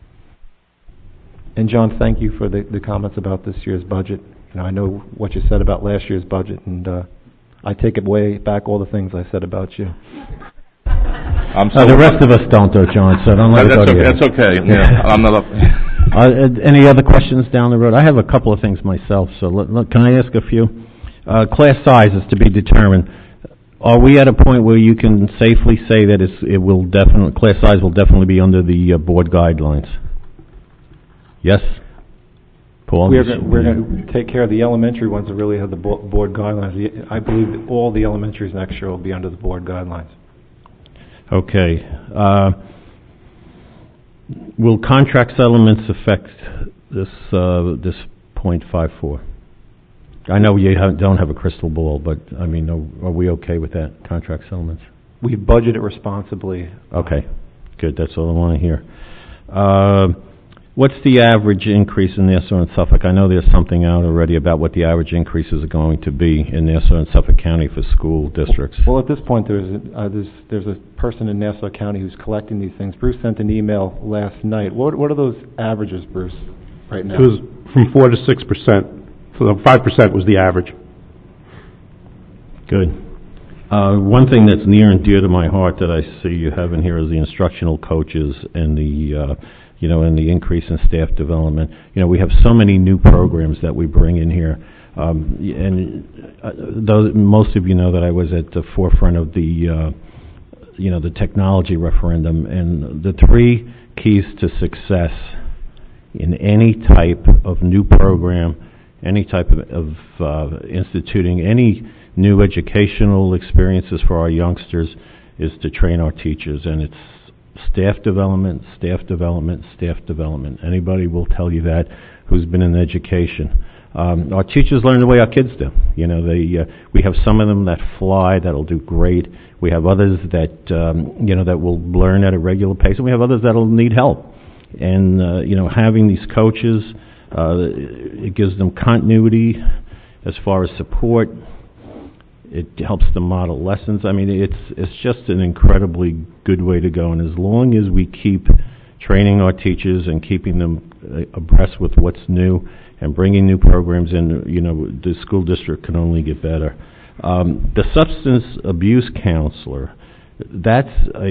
And John, thank you for the comments about this year's budget. You know, I know what you said about last year's budget, and I take it way back all the things I said about you. The rest of us don't, though, John, so don't let it go to you. That's okay. Yeah, I'm not up. Any other questions down the road? I have a couple of things myself, so can I ask a few? Class size is to be determined. Are we at a point where you can safely say that class size will definitely be under the board guidelines? Yes? Paul? We're going to take care of the elementary ones that really have the board guidelines. I believe that all the elementaries next year will be under the board guidelines. Okay. Will contract settlements affect this .54? I know you don't have a crystal ball, but I mean, are we okay with that, contract settlements? We budget it responsibly. Okay, good. That's all I want to hear. What's the average increase in Nassau and Suffolk? I know there's something out already about what the average increases are going to be in Nassau and Suffolk County for school districts. Well, at this point, there's a person in Nassau County who's collecting these things. Bruce sent an email last night. What are those averages, Bruce, right now? It was from 4 to 6%. So 5% was the average. Good. One thing that's near and dear to my heart that I see you have in here is the instructional coaches and the and the increase in staff development. You know, we have so many new programs that we bring in here, most of you know that I was at the forefront of the the technology referendum, and the 3 keys to success in any type of new program, any type of instituting any new educational experiences for our youngsters is to train our teachers, and it's staff development, staff development, staff development. Anybody will tell you that who's been in education. Our teachers learn the way our kids do. You know, we have some of them that fly, that'll do great. We have others that that will learn at a regular pace, and we have others that'll need help. And having these coaches, it gives them continuity as far as support. It helps them model lessons. I mean, it's just an incredibly good way to go. And as long as we keep training our teachers and keeping them abreast with what's new and bringing new programs in, the school district can only get better. The substance abuse counselor, that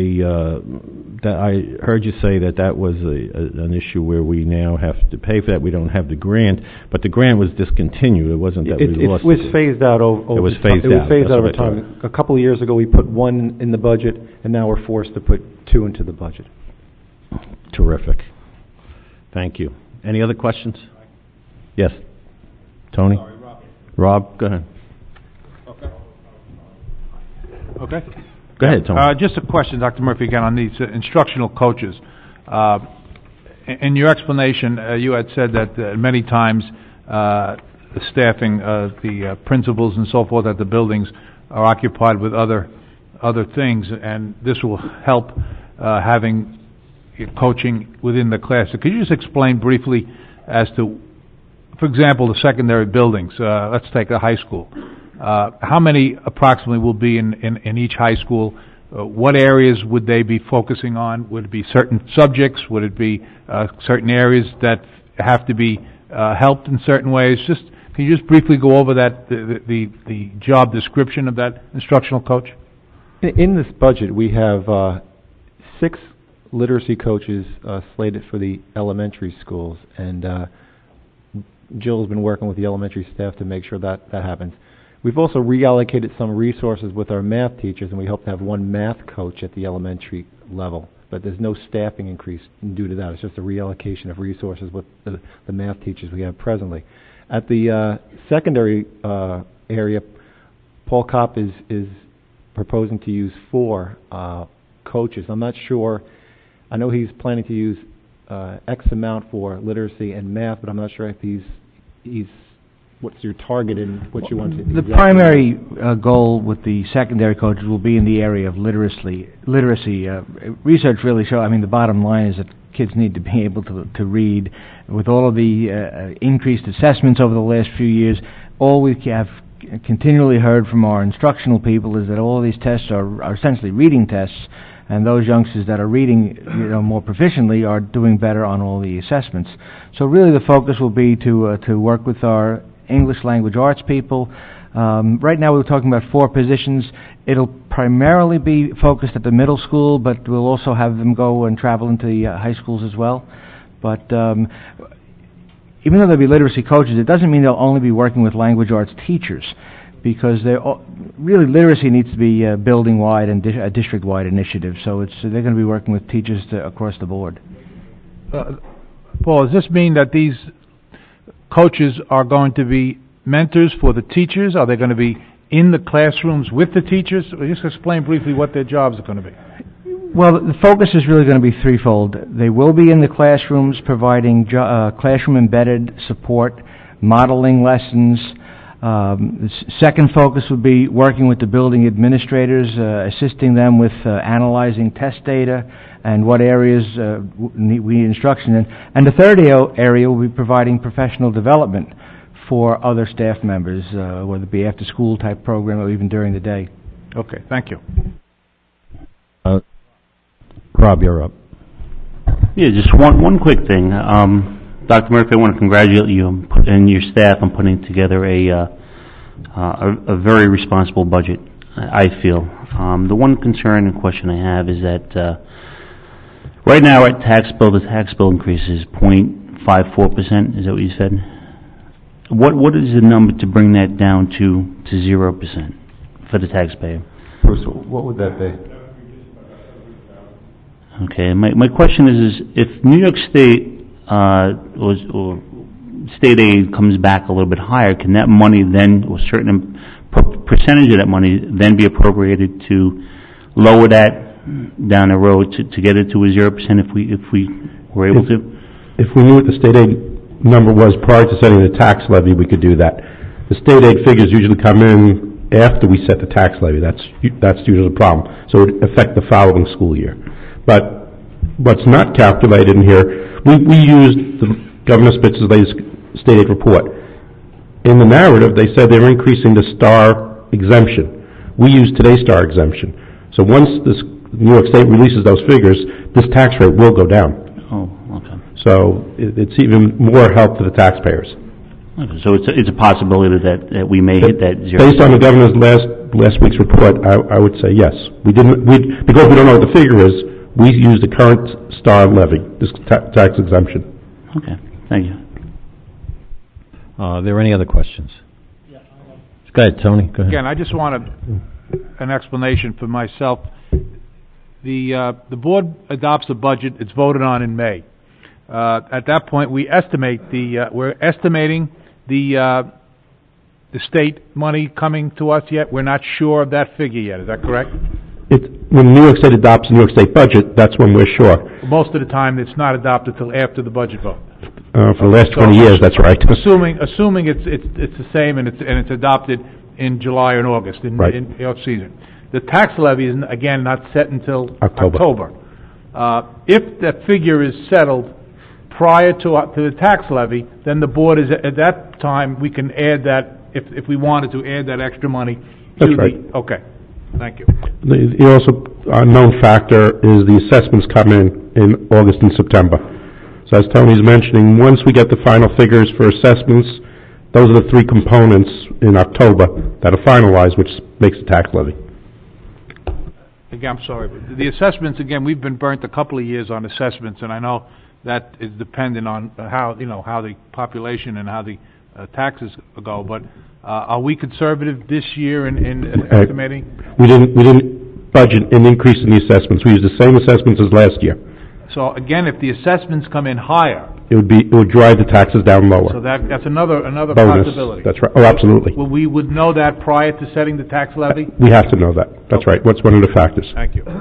I heard you say that was an issue where we now have to pay for that. We don't have the grant, but the grant was discontinued. It wasn't that we lost it. It was phased out over time. It was phased out over time. A couple of years ago, we put 1 in the budget, and now we're forced to put 2 into the budget. Terrific. Thank you. Any other questions? Yes. Tony? Sorry, Rob, go ahead. Okay. Go ahead, Tony. Just a question, Dr. Murphy, again, on these instructional coaches. In your explanation, you had said that many times the staffing, the principals and so forth at the buildings are occupied with other things, and this will help having coaching within the class. So could you just explain briefly as to, for example, the secondary buildings? Let's take a high school. How many approximately will be in each high school? What areas would they be focusing on? Would it be certain subjects? Would it be certain areas that have to be helped in certain ways? Can you just briefly go over that, the job description of that instructional coach? In this budget, we have 6 literacy coaches slated for the elementary schools, and Jill's been working with the elementary staff to make sure that happens. We've also reallocated some resources with our math teachers, and we hope to have 1 math coach at the elementary level. But there's no staffing increase due to that. It's just a reallocation of resources with the math teachers we have presently. At the secondary area, Paul Kopp is proposing to use 4 coaches. I'm not sure. I know he's planning to use X amount for literacy and math, but I'm not sure if he's what's your target and what you want to do. The primary goal with the secondary coaches will be in the area of literacy. Research really shows, the bottom line is that kids need to be able to read. With all of the increased assessments over the last few years, all we have continually heard from our instructional people is that all of these tests are essentially reading tests, and those youngsters that are reading more proficiently are doing better on all the assessments. So really the focus will be to work with our English language arts people. Right now we're talking about 4 positions. It'll primarily be focused at the middle school, but we'll also have them go and travel into the high schools as well. But even though there'll be literacy coaches, it doesn't mean they'll only be working with language arts teachers, because really literacy needs to be building-wide and a district-wide initiative. So they're going to be working with teachers across the board. Paul, does this mean that these coaches are going to be mentors for the teachers? Are they going to be in the classrooms with the teachers? Just explain briefly what their jobs are going to be. Well, the focus is really going to be threefold. They will be in the classrooms providing classroom-embedded support, modeling lessons. The second focus would be working with the building administrators, assisting them with analyzing test data and what areas we need instruction in. And the third area will be providing professional development for other staff members, whether it be after-school type program or even during the day. Okay, thank you. Rob, you're up. Yeah, just one quick thing. Dr. Murphy, I want to congratulate you and your staff on putting together a very responsible budget, I feel. The one concern and question I have is that right now the tax bill increase is 0.54%. Is that what you said? What is the number to bring that down to 0% for the taxpayer? Bruce, what would that be? Okay, my question is if New York State or state aid comes back a little bit higher, can that money then, or a certain percentage of that money, then be appropriated to lower that down the road to get it to a 0% if we were able to? If we knew what the state aid number was prior to setting the tax levy, we could do that. The state aid figures usually come in after we set the tax levy. That's usually the problem. So it would affect the following school year. But what's not calculated in here, we used the Governor Spitzer's latest state aid report. In the narrative, they said they were increasing the STAR exemption. We use today's STAR exemption. So once New York State releases those figures, this tax rate will go down. Oh, okay. So it's even more help to the taxpayers. Okay, so it's a possibility that we may hit that 0%. Based on the Governor's last week's report, I would say yes. Because we don't know what the figure is, we use the current STAR levy, this tax exemption. Okay, thank you. Are there any other questions? Yeah. Go ahead, Tony. Go ahead. Again, I just wanted an explanation for myself. The board adopts a budget. It's voted on in May. At that point, we're estimating the state money coming to us yet. We're not sure of that figure yet. Is that correct? When New York State adopts the New York State budget, that's when we're sure. Most of the time, it's not adopted till after the budget vote. For the last 20 years, that's right. Assuming it's the same and it's adopted in July and August in off season. The tax levy is again not set until October. If that figure is settled prior to the tax levy, then the board is at that time we can add that if we wanted to add that extra money. That's right. Okay. Thank you. The also unknown factor is the assessments come in August and September. So as Tony's mentioning, once we get the final figures for assessments, those are the three components in October that are finalized, which makes the tax levy. Again, I'm sorry, but the assessments, again, we've been burnt a couple of years on assessments, and I know that is dependent on how the population and how the taxes go, but are we conservative this year in estimating? We didn't budget an increase in the assessments. We used the same assessments as last year. So again, if the assessments come in higher, it would drive the taxes down So lower. that's another Bonus. possibility. That's right. Oh, absolutely. Well, we would know that prior to setting the tax levy? We have to know that. That's right. What's one of the factors? Thank you.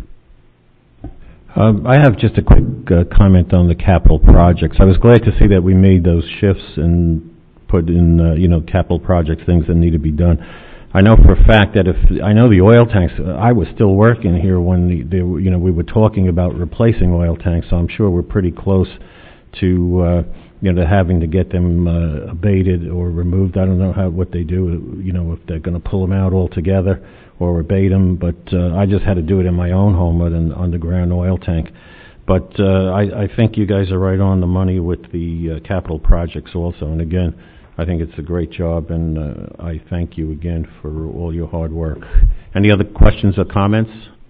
I have just a quick comment on the capital projects. I was glad to see that we made those shifts and put in, capital projects, things that need to be done. I know for a fact that I know the oil tanks, I was still working here when we were talking about replacing oil tanks, so I'm sure we're pretty close to, to having to get them abated or removed. I don't know what they do, if they're going to pull them out altogether or abate them, but I just had to do it in my own home with an underground oil tank. But I think you guys are right on the money with the capital projects also. And again, I think it's a great job, and I thank you again for all your hard work. Any other questions or comments?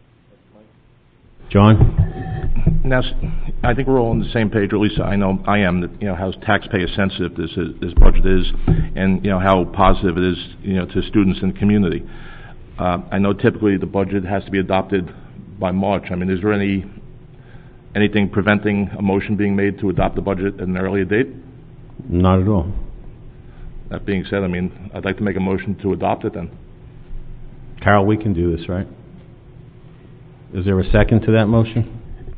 John? Now, I think we're all on the same page, or at least I know I am, that, how taxpayer sensitive this budget is, and, how positive it is, to students and community. I know typically the budget has to be adopted by March. I mean, is there anything preventing a motion being made to adopt the budget at an earlier date? Not at all. That being said, I'd like to make a motion to adopt it then. Carol, we can do this, right? Is there a second to that motion?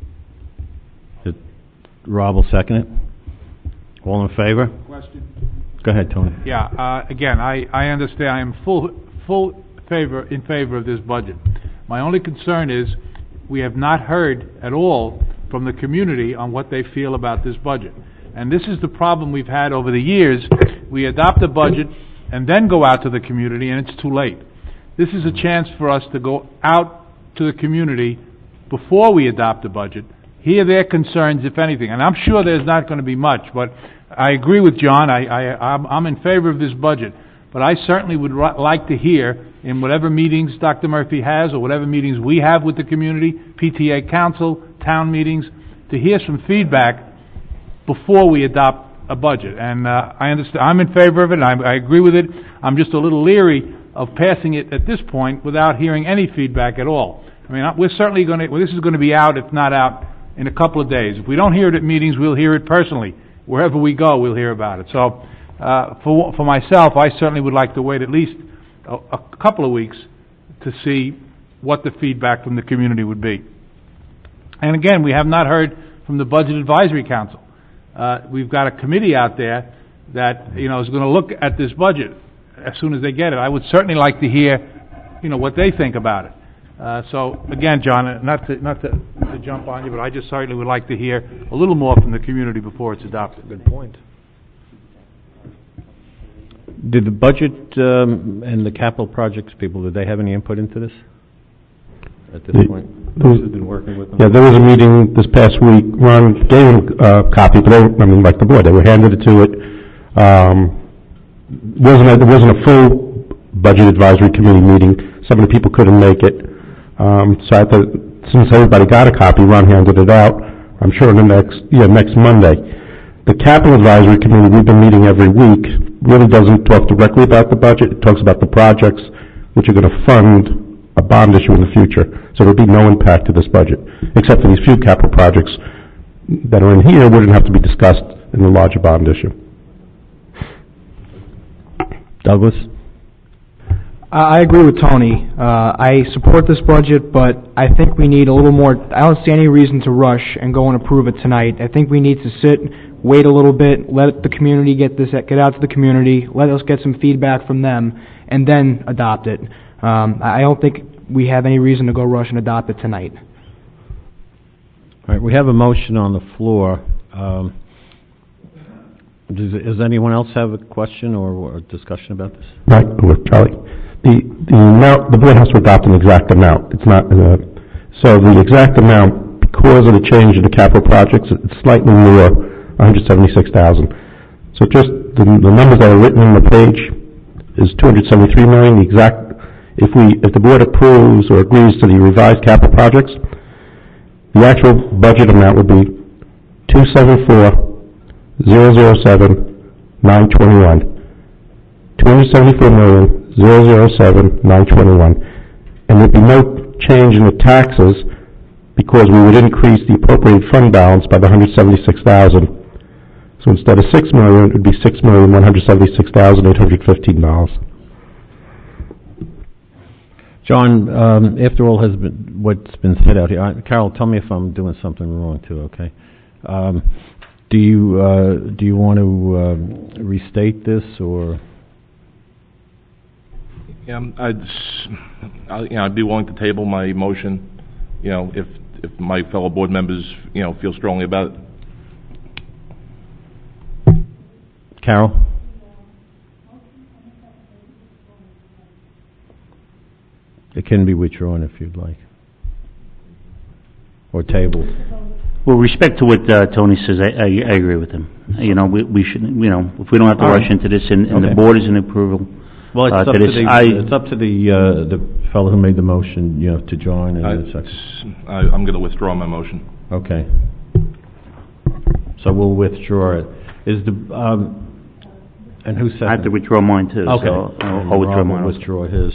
Rob will second it. All in favor? Question? Go ahead, Tony. Yeah, again, I understand. I am in favor of this budget. My only concern is we have not heard at all from the community on what they feel about this budget. And this is the problem we've had over the years. We adopt a budget and then go out to the community, and it's too late. This is a chance for us to go out to the community before we adopt the budget, hear their concerns, if anything. And I'm sure there's not going to be much, but I agree with John. I'm in favor of this budget. But I certainly would like to hear, in whatever meetings Dr. Murphy has, or whatever meetings we have with the community, PTA council, town meetings, to hear some feedback before we adopt a budget. And I understand, I'm in favor of it, and I agree with it. I'm just a little leery of passing it at this point without hearing any feedback at all. We're certainly going to, this is going to be out, if not out, in a couple of days. If we don't hear it at meetings, we'll hear it personally. Wherever we go, we'll hear about it. So, for myself, I certainly would like to wait at least a couple of weeks to see what the feedback from the community would be. And again, we have not heard from the Budget Advisory Council. We've got a committee out there that, is going to look at this budget as soon as they get it. I would certainly like to hear, what they think about it. So again, John, not to jump on you, but I just certainly would like to hear a little more from the community before it's adopted. Good point. Did the budget and the capital projects people, did they have any input into this at this point? Who's been working with them? Yeah, there was a meeting this past week. Ron gave them a copy, but like the board, they were handed it to it. There wasn't a full budget advisory committee meeting. Some of the people couldn't make it. So I thought, since everybody got a copy, Ron handed it out. I'm sure next Monday. The capital advisory committee, we've been meeting every week, really doesn't talk directly about the budget. It talks about the projects which are going to fund a bond issue in the future. So there'll be no impact to this budget, except for these few capital projects that are in here wouldn't have to be discussed in the larger bond issue. Douglas? I agree with Tony. I support this budget, but I think we need a little more. I don't see any reason to rush and go and approve it tonight. I think we need to sit, wait a little bit, let the community get out to the community, let us get some feedback from them, and then adopt it. I don't think we have any reason to go rush and adopt it tonight. All right, we have a motion on the floor. Does anyone else have a question or a discussion about this? Right, Charlie. The board has to adopt an exact amount. It's not, so the exact amount, because of the change in the capital projects, it's slightly more, $176,000. So just the numbers that are written on the page is $273 million. The exact, if the board approves or agrees to the revised capital projects, the actual budget amount would be $274,007,921. $274,007,921, and there'd be no change in the taxes because we would increase the appropriated fund balance by the $176,000 So instead of $6 million, it would be $6,176,815. John, after all has been, what's been said out here, Carol, tell me if I'm doing something wrong too, okay? Do you want to restate this, or? Yeah, I'd be willing to table my motion, if my fellow board members, feel strongly about it. Carol? It can be withdrawn if you'd like. Or tabled. Well, respect to what Tony says, I agree with him. We shouldn't, if we don't have to rush into this, and Okay. the board is in approval. Well, it's to up to this, it's up to the fellow who made the motion, to join. And I'm going to withdraw my motion. Okay. So we'll withdraw it. Is the, and who seconded? I have to withdraw mine too, Okay. so I'll withdraw Rob mine. will withdraw his.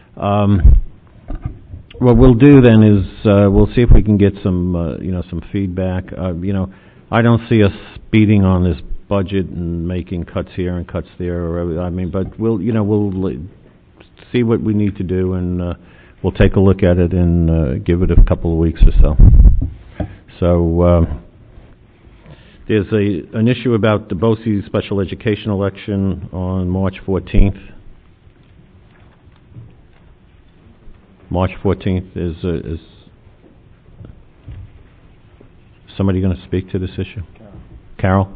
What we'll do then is, we'll see if we can get some, some feedback. I don't see us speeding on this budget and making cuts here and cuts there, but we'll see what we need to do, and we'll take a look at it and give it a couple of weeks or so. So, there's an issue about the BOCES special education election on March 14th. March 14th is somebody going to speak to this issue? Carol?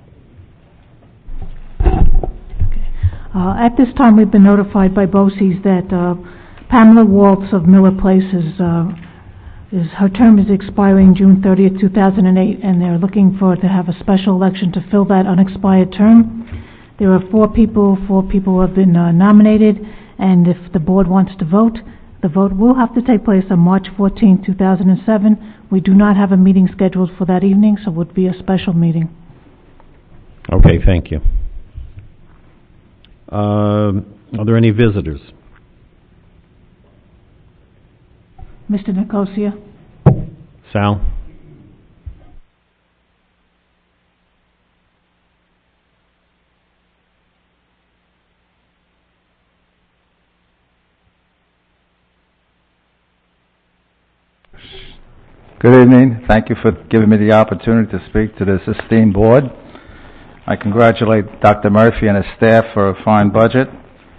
At this time, we've been notified by BOCES that Pamela Waltz of Miller Place her term is expiring June 30th, 2008, and they're looking to have a special election to fill that unexpired term. There are four people who have been nominated, and if the board wants to vote, the vote will have to take place on March 14, 2007. We do not have a meeting scheduled for that evening, so it would be a special meeting. Okay, thank you. Are there any visitors? Mr. Nicosia? Sal? Good evening. Thank you for giving me the opportunity to speak to this esteemed board. I congratulate Dr. Murphy and his staff for a fine budget.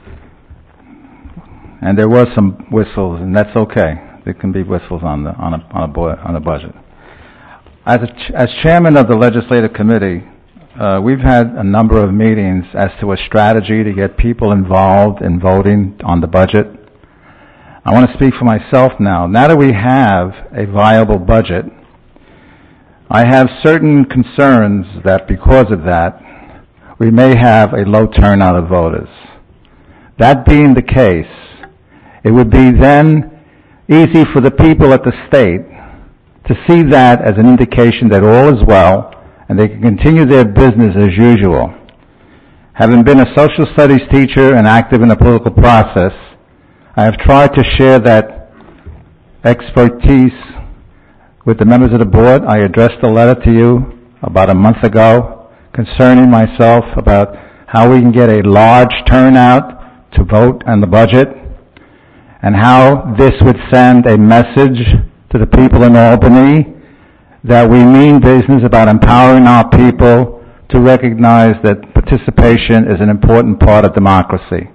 And there was some whistles, and that's okay. There can be whistles on a budget. As chairman of the legislative committee, we've had a number of meetings as to a strategy to get people involved in voting on the budget. I want to speak for myself now. Now that we have a viable budget, I have certain concerns that because of that, we may have a low turnout of voters. That being the case, it would be then easy for the people at the state to see that as an indication that all is well and they can continue their business as usual. Having been a social studies teacher and active in the political process, I have tried to share that expertise with the members of the board. I addressed a letter to you about a month ago concerning myself about how we can get a large turnout to vote on the budget and how this would send a message to the people in Albany that we mean business about empowering our people to recognize that participation is an important part of democracy.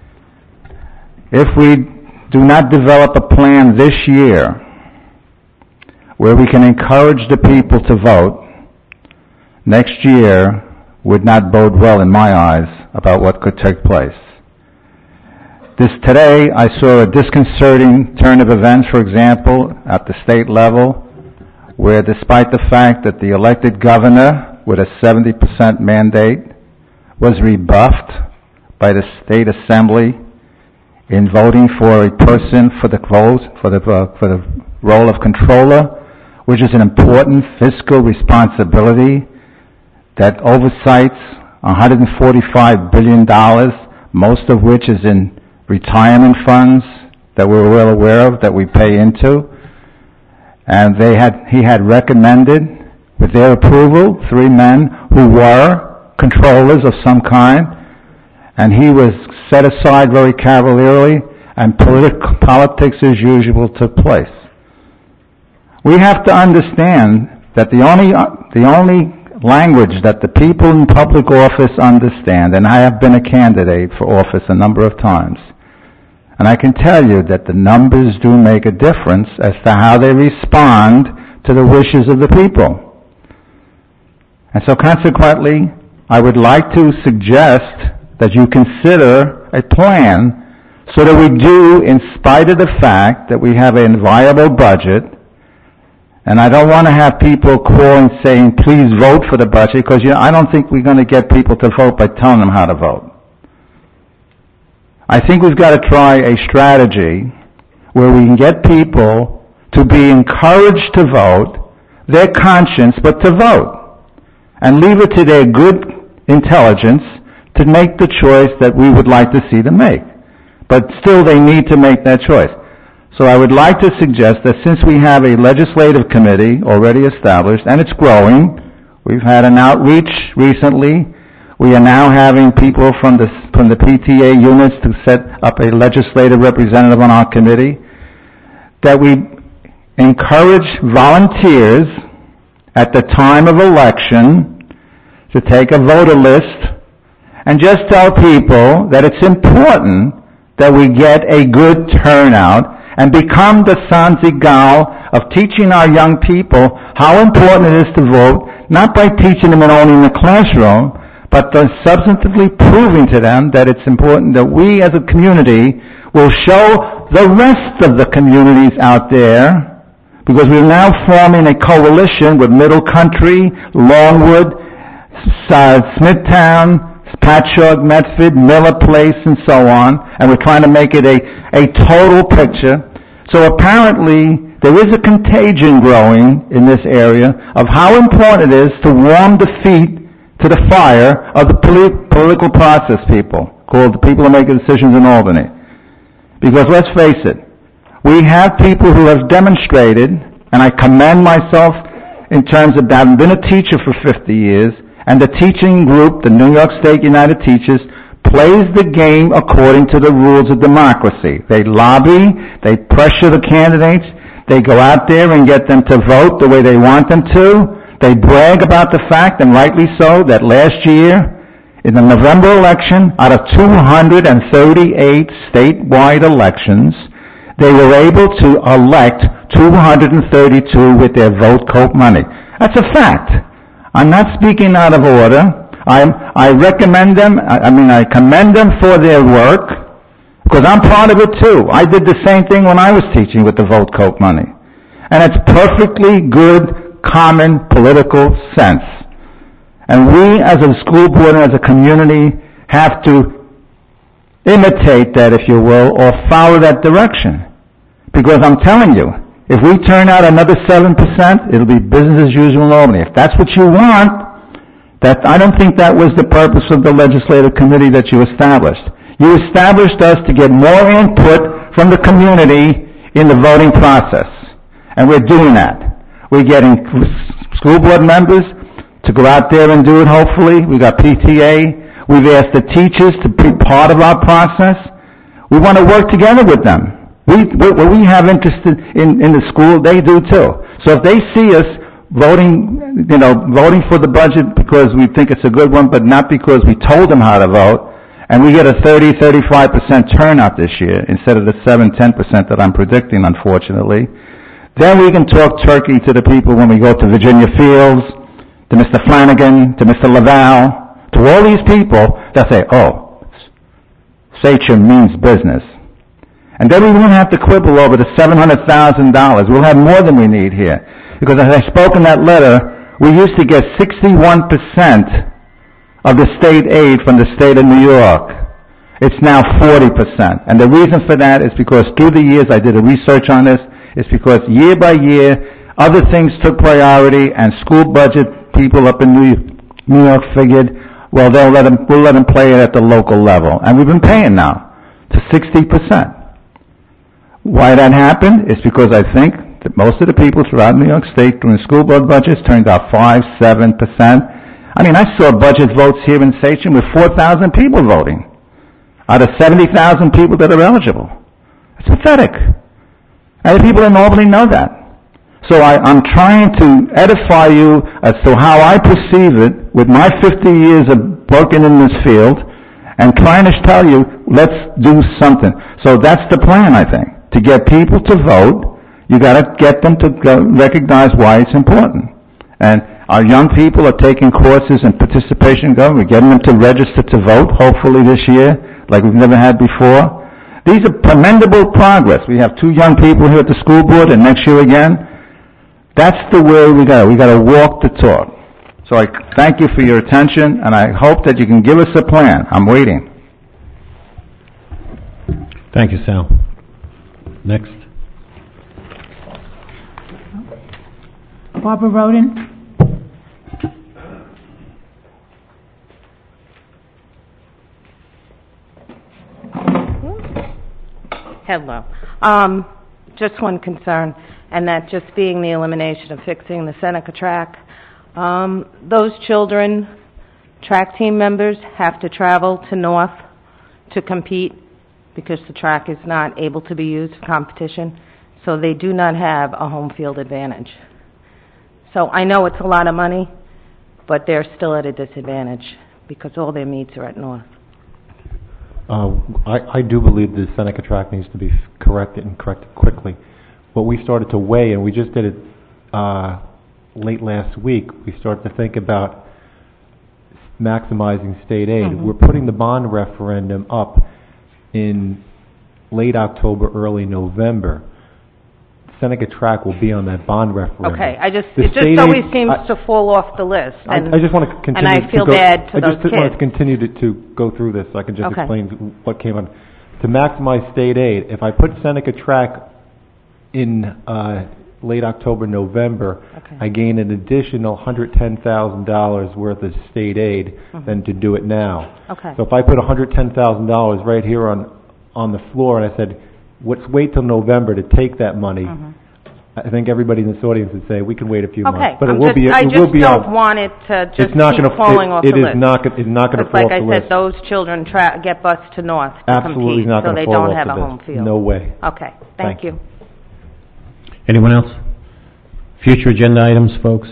If we do not develop a plan this year where we can encourage the people to vote, next year would not bode well in my eyes about what could take place. Today, I saw a disconcerting turn of events, for example, at the state level, where despite the fact that the elected governor with a 70% mandate was rebuffed by the state assembly in voting for a person for the role of controller, which is an important fiscal responsibility that oversights $145 billion, most of which is in retirement funds that we're well aware of, that we pay into. And he had recommended, with their approval, 3 men who were controllers of some kind, and he was set aside very cavalierly, and politics as usual took place. We have to understand that the only language that the people in public office understand, and I have been a candidate for office a number of times, and I can tell you that the numbers do make a difference as to how they respond to the wishes of the people. And so consequently, I would like to suggest that you consider a plan so that we do, in spite of the fact that we have a viable budget, and I don't want to have people calling saying, please vote for the budget, because I don't think we're going to get people to vote by telling them how to vote. I think we've got to try a strategy where we can get people to be encouraged to vote, their conscience, but to vote, and leave it to their good intelligence to make the choice that we would like to see them make. But still they need to make that choice. So I would like to suggest that since we have a legislative committee already established, and it's growing, we've had an outreach recently, we are now having people from the PTA units to set up a legislative representative on our committee, that we encourage volunteers at the time of election to take a voter list and just tell people that it's important that we get a good turnout and become the Sanzigal of teaching our young people how important it is to vote, not by teaching them only in the classroom, but by substantively proving to them that it's important that we as a community will show the rest of the communities out there, because we're now forming a coalition with Middle Country, Longwood, Smithtown, Patchogue, Medford, Miller Place, and so on, and we're trying to make it a total picture. So apparently, there is a contagion growing in this area of how important it is to warm the feet to the fire of the political process people, called the people who make the decisions in Albany. Because let's face it, we have people who have demonstrated, and I commend myself in terms of having been a teacher for 50 years, and the teaching group, the New York State United Teachers, plays the game according to the rules of democracy. They lobby, they pressure the candidates, they go out there and get them to vote the way they want them to. They brag about the fact, and rightly so, that last year, in the November election, out of 238 statewide elections, they were able to elect 232 with their vote coat money. That's a fact. I'm not speaking out of order. I recommend them, I commend them for their work, because I'm part of it too. I did the same thing when I was teaching with the vote coat money. And it's perfectly good, common political sense. And we as a school board and as a community have to imitate that, if you will, or follow that direction. Because I'm telling you, if we turn out another 7%, it'll be business as usual in Albany. If that's what you want, I don't think that was the purpose of the legislative committee that you established. You established us to get more input from the community in the voting process. And we're doing that. We're getting school board members to go out there and do it, hopefully. We got PTA. We've asked the teachers to be part of our process. We want to work together with them. What we have interest in the school, they do too. So if they see us voting for the budget because we think it's a good one, but not because we told them how to vote, and we get a 30-35% turnout this year instead of the 7-10% that I'm predicting, unfortunately, then we can talk turkey to the people when we go to Virginia Fields, to Mr. Flanagan, to Mr. Laval, to all these people that say, oh, Sachem means business. And then we won't have to quibble over the $700,000. We'll have more than we need here. Because as I spoke in that letter, we used to get 61% of the state aid from the state of New York. It's now 40%. And the reason for that is because through the years, I did a research on this, it's because year by year, other things took priority, and school budget people up in New York figured, well, we'll let them play it at the local level. And we've been paying now to 60%. Why that happened is because I think that most of the people throughout New York State doing school board budgets turned out 5-7%. I mean, I saw budget votes here in Sachem with 4,000 people voting out of 70,000 people that are eligible. It's pathetic. And the people in Albany know that. So I'm trying to edify you as to how I perceive it with my 50 years of working in this field and trying to tell you, let's do something. So that's the plan, I think. To get people to vote, you got to get them to recognize why it's important. And our young people are taking courses in participation in government. We're getting them to register to vote, hopefully this year, like we've never had before. These are commendable progress. We have 2 young people here at the school board, and next year again. That's the way we go. We got to walk the talk. So I thank you for your attention, and I hope that you can give us a plan. I'm waiting. Thank you, Sal. Next. Barbara Roden. Hello. Just one concern, and that just being the elimination of fixing the Seneca track. Those children, track team members, have to travel to North to compete because the track is not able to be used for competition, so they do not have a home field advantage. So I know it's a lot of money, but they're still at a disadvantage because all their meets are at North. I do believe the Seneca track needs to be corrected and corrected quickly. What we started to weigh, and we just did it late last week, we started to think about maximizing state aid. Mm-hmm. We're putting the bond referendum up in late October, early November. Seneca track will be on that bond referendum. Okay, it just always seems to fall off the list. And I just want to continue. And I feel bad to those kids. I just want to continue to go through this so I can just explain what came on. To maximize state aid, if I put Seneca track in late October, November, I gain an additional $110,000 worth of state aid than to do it now. Okay. So if I put $110,000 right here on the floor and I said, let's wait till November to take that money, I think everybody in this audience would say we can wait a few months. But I just don't want it to just keep falling off the list. It is not going to fall off the list. Like I said, those children get bused to North to Absolutely compete, not so going to they fall don't off have the a home list. field. No way. Okay, thank you. Anyone else? Future agenda items, folks?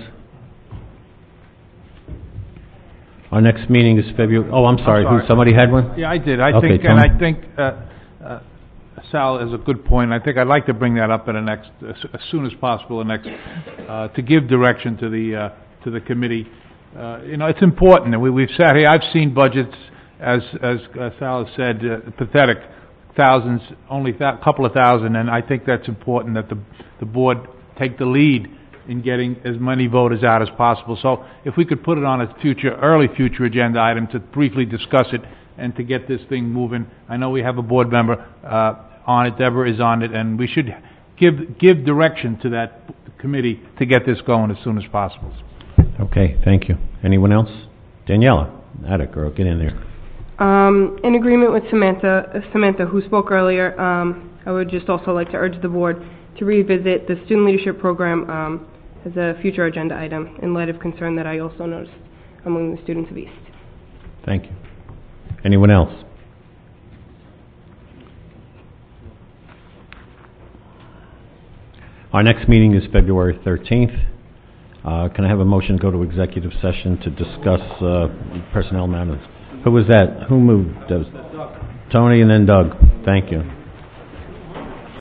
Our next meeting is February... Oh, I'm sorry. Somebody had one? Yeah, I did. Okay, I think Sal has a good point. I think I'd like to bring that up at as soon as possible, to give direction to the committee. It's important, and we've sat here. I've seen budgets, as Sal has said, pathetic, thousands, only a couple of thousand, and I think that's important that the board take the lead in getting as many voters out as possible. So if we could put it on a early future agenda item to briefly discuss it and to get this thing moving. I know we have a board member on it, Deborah is on it, and we should give direction to that committee to get this going as soon as possible. Okay, thank you. Anyone else? Daniela, atta girl, get in there. In agreement with Samantha, who spoke earlier, I would just also like to urge the board to revisit the student leadership program as a future agenda item in light of concern that I also noticed among the students of East. Thank you. Anyone else? Our next meeting is February 13th. Can I have a motion to go to executive session to discuss personnel matters? Who was that? Who moved? Tony and then Doug. Thank you.